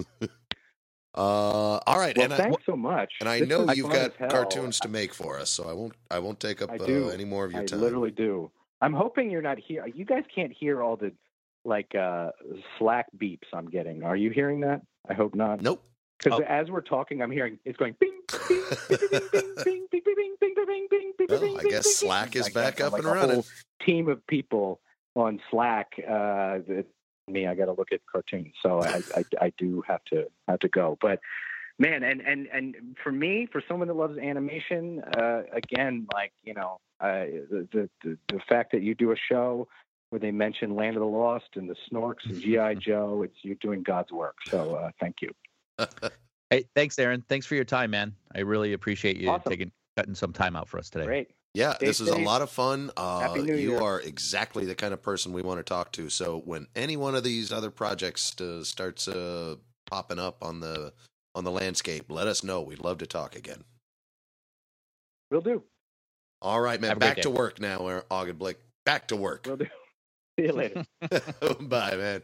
G: Uh, all right.
C: Well,
G: and I,
C: thanks so much.
G: and I
C: This
G: know
C: was
G: you've
C: fun as
G: got
C: hell.
G: cartoons to make for us, so I won't I won't take up
C: I
G: uh,
C: do.
G: any more of your
C: I
G: time.
C: literally do. I'm hoping you're not here. You guys can't hear all the like uh, Slack beeps I'm getting. Are you hearing that? I hope not.
G: Nope.
C: Because
F: Oh.
C: as we're talking, I'm hearing it's going bing, bing, bing, bing, bing, bing, bing, bing, bing, bing, bing, bing, bing,
G: Well,
C: bing,
G: I
C: bing,
G: guess
C: bing,
G: Slack
C: bing.
G: is
C: Like,
G: back
C: I'm
G: up
C: like
G: and
C: a
G: running.
C: whole team of people on Slack. Uh, that me, I got to look at cartoons, so I, I, I do have to have to go. But man, and and and for me, for someone that loves animation, uh, again, like you know, uh, the, the the fact that you do a show where they mention Land of the Lost and the Snorks and G I Joe, it's you're doing God's work. So uh, thank you.
F: Hey, thanks, Aaron. Thanks for your time, man. I really appreciate you
C: Awesome.
F: taking cutting some time out for us today.
C: Great.
G: Yeah,
C: Stay
G: this is a
C: safe.
G: lot of fun. Uh,
C: Happy New
G: you
C: Year.
G: are exactly the kind of person we want to talk to. So when any one of these other projects uh, starts uh, popping up on the on the landscape, let us know. We'd love to talk again.
C: Will do.
G: All right, man.
F: Have a great
G: Back to
F: day.
G: work now, Augenblick. Back to work.
C: Will do. See you later.
G: Bye, man.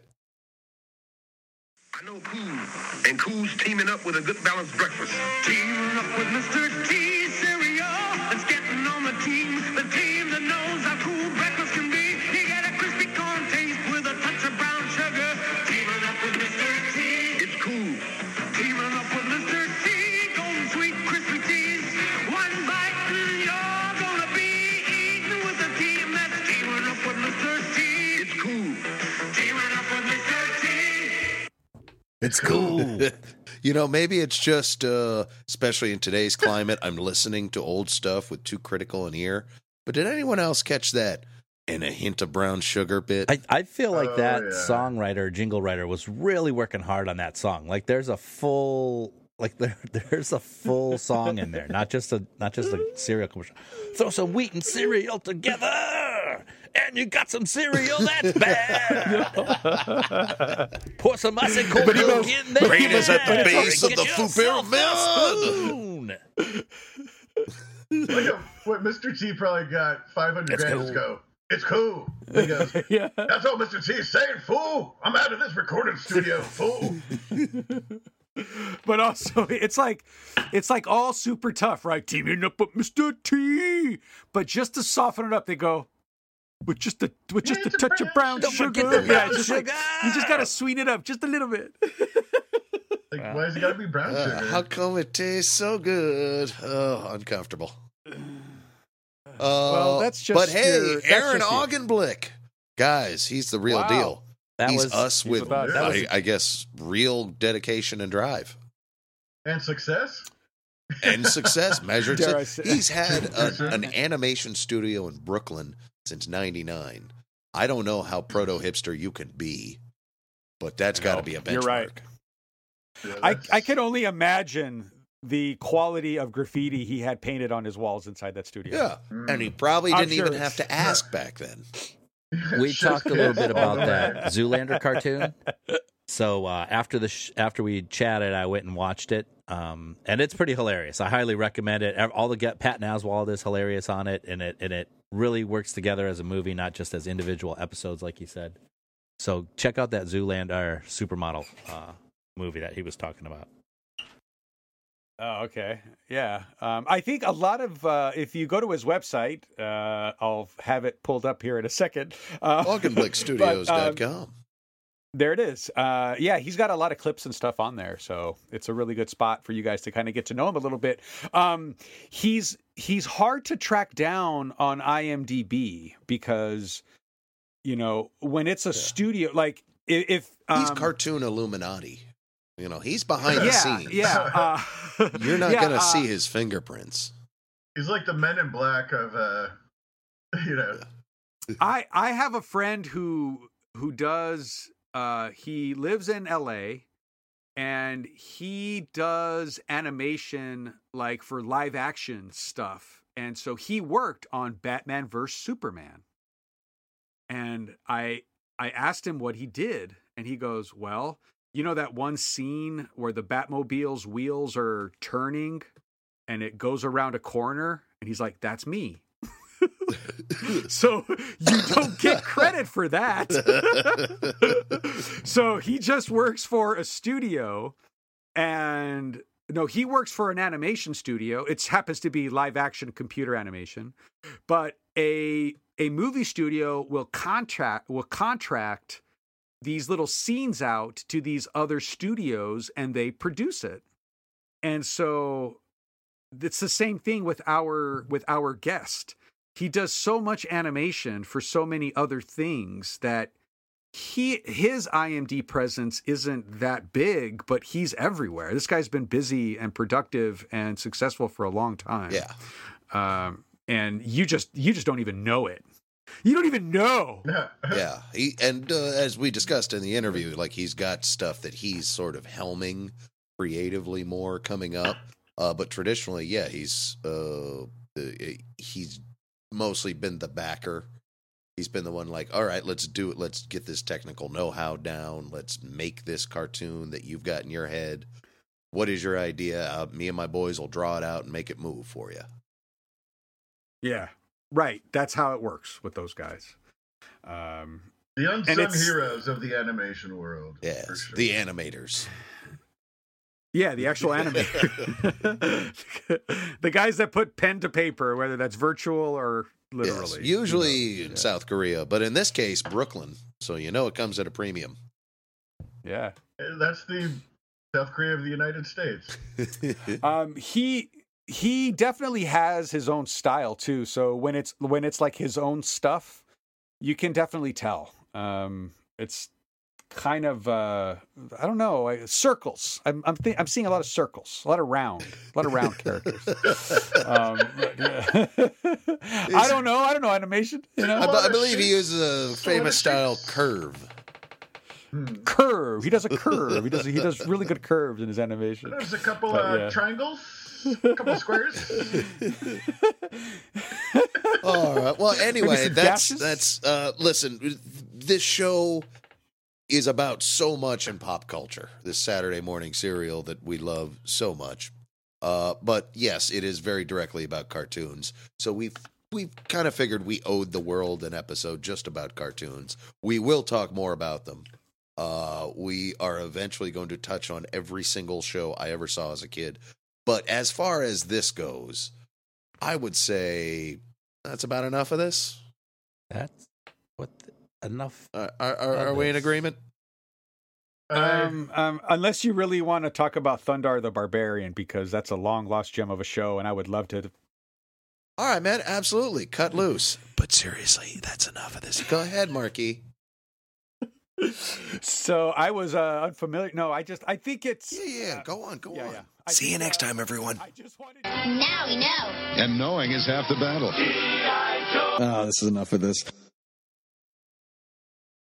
E: I know Cool, and Cool's teaming up with a good balanced breakfast. Teaming up with Mister T cereal. It's getting on the team, the team that knows how cool breakfast can be. You get a crispy corn taste with a touch of brown sugar. Teaming up with Mister T. It's cool. Teaming up with Mister T. Golden sweet crispy teas. One bite and you're gonna be eating with a team that's teaming up with Mister T. It's cool. Teaming up with Mister T.
G: It's cool. You know, maybe it's just, uh, especially in today's climate, I'm listening to old stuff with too critical an ear. But did anyone else catch that? And a hint of brown sugar bit?
J: I, I feel like
I: Oh,
J: that
I: yeah.
J: songwriter, jingle writer, was really working hard on that song. Like there's a full, like there, there's a full song in there, not just a, not just a cereal commercial. Throw some wheat and cereal together, and you got some cereal that's bad. Pour some ice and cold milk in there.
G: Brain is at the
J: Get
G: base of the
J: yourself
G: Foupere
J: a
G: mouth.
J: spoon.
I: Look at what Mister T probably got five hundred
J: It's
I: grand
J: cool.
I: to go. It's cool. And he goes,
H: Yeah.
I: that's all Mister T is saying, fool. I'm out of this recording studio, fool.
H: But also, it's like it's like all super tough, right? Teaming up with Mister T. But just to soften it up, they go with just a with just a
I: It's a
H: touch of brown
I: brown
J: Don't
H: sugar.
J: forget the
H: Yeah,
J: brown
H: just like
J: sugar.
H: you just gotta sweeten it up just a little bit.
I: Like, why has it got to be brown
G: Uh,
I: sugar?
G: how come it tastes so good? Oh, uncomfortable. Uh,
H: Well, that's just
G: But hey,
H: your- that's
G: Aaron
H: just you.
G: Augenblick, guys, he's the real
H: Wow.
G: deal.
J: That
G: he's
J: was
G: us
H: he's
G: with,
H: about-
I: that
G: I,
H: was-
G: I guess, real dedication and drive
I: And success?
G: and success measured.
H: Dare I
G: So
H: say-
G: he's had a, an animation studio in Brooklyn since ninety-nine. I don't know how proto hipster you can be, but that's got to be a benchmark.
H: You're right.
I: Yeah,
H: I
I: that's-
H: I can only imagine the quality of graffiti he had painted on his walls inside that studio.
G: Yeah,
I: Mm.
G: and he probably
H: I'm
G: didn't even
H: sure.
G: have to ask back then.
J: We
I: Chef's
J: talked a little
I: kiss
J: bit
I: all
J: about
I: the
J: that
I: way.
J: Zoolander cartoon. So uh, after the sh- after we chatted, I went and watched it, um, and it's pretty hilarious. I highly recommend it. Ev- All the get Patton Oswalt is hilarious on it, and it and it really works together as a movie, not just as individual episodes, like you said. So check out that Zoolander supermodel uh, movie that he was talking about.
H: Oh, okay. Yeah. Um, I think a lot of, uh, if you go to his website, uh, I'll have it pulled up here in a second. Uh,
G: Augenblick Studios dot com.
H: um, there it is. Uh, yeah, he's got a lot of clips and stuff on there. So it's a really good spot for you guys to kind of get to know him a little bit. Um, he's, he's hard to track down on IMDb because, you know, when it's a studio, like if, if um,
G: He's cartoon Illuminati. You know, he's behind the
H: yeah,
G: scenes.
H: yeah. Uh,
G: You're not
H: yeah,
G: going to
H: uh,
G: see his fingerprints.
I: He's like the Men in Black of, uh, you know.
H: I I have a friend who who does uh he lives in L A and he does animation like for live action stuff. And so he worked on Batman versus Superman. And I I asked him what he did and he goes, "Well, you know that one scene where the Batmobile's wheels are turning and it goes around a corner?" And he's like, "That's me." So you don't get credit for that. So he just works for a studio and no, he works for an animation studio. It happens to be live action computer animation, but a a movie studio will contract will contract these little scenes out to these other studios and they produce it. And so it's the same thing with our with our guest. He does so much animation for so many other things that he his I M D B presence isn't that big, but he's everywhere. This guy's been busy and productive and successful for a long time.
G: Yeah.
H: Um, and you just you just don't even know it. You don't even know.
G: Yeah. He, and uh, as we discussed in the interview, like he's got stuff that he's sort of helming creatively more coming up. Uh, but traditionally, yeah, he's uh, uh, he's mostly been the backer. He's been the one like, all right, let's do it. Let's get this technical know-how down. Let's make this cartoon that you've got in your head what is your idea? Uh, me and my boys will draw it out and make it move for you.
H: Yeah, right. That's how it works with those guys. Um,
I: The
H: And
I: unsung
H: it's-
I: heroes of the animation world.
G: Yes,
I: for sure.
G: the animators.
H: yeah, the actual animator. The guys that put pen to paper, whether that's virtual or
G: Yes,
H: literally.
G: usually
H: you know,
G: in
H: yeah.
G: South Korea, but in this case, Brooklyn. So you know it comes at a premium.
H: Yeah.
I: That's the South Korea of the United States.
H: Um, he he definitely has his own style too. So when it's when it's like his own stuff, you can definitely tell. Um, it's kind of uh, I don't know I, circles. I'm I'm, th- I'm seeing a lot of circles, a lot of round, a lot of round characters. Um, but, yeah. I don't know. I don't know animation. You know,
G: I, be- I believe he uses a famous style curve.
H: curve. He does a curve. He does he does really good curves in his animation.
I: There's a couple
H: But,
I: uh,
H: yeah.
I: triangles, a couple squares.
G: All right. Well, anyway,
H: some
G: that's
H: dashes?
G: that's. Uh, listen, this show is about so much in pop culture. This Saturday morning serial that we love so much. Uh, but yes, it is very directly about cartoons. So we've we've kind of figured we owed the world an episode just about cartoons. We will talk more about them. Uh, we are eventually going to touch on every single show I ever saw as a kid. But as far as this goes, I would say that's about enough of this.
J: That's what the, enough.
G: Uh, are are, are we in agreement?
H: Um, um, unless you really want to talk about Thundar the Barbarian, because that's a long lost gem of a show, and I would love to.
G: All right, man. Absolutely. Cut loose. But seriously, that's enough of this. Go ahead, Marky.
H: So I was uh, unfamiliar. No, I just I think it's
G: Yeah, yeah. Go on. Go
H: yeah,
G: on.
H: yeah. I
B: See you
H: think,
B: next
H: uh,
B: time, everyone.
H: I just wanted.
K: Now we know.
E: And knowing is half the battle.
L: Oh, this is enough of this.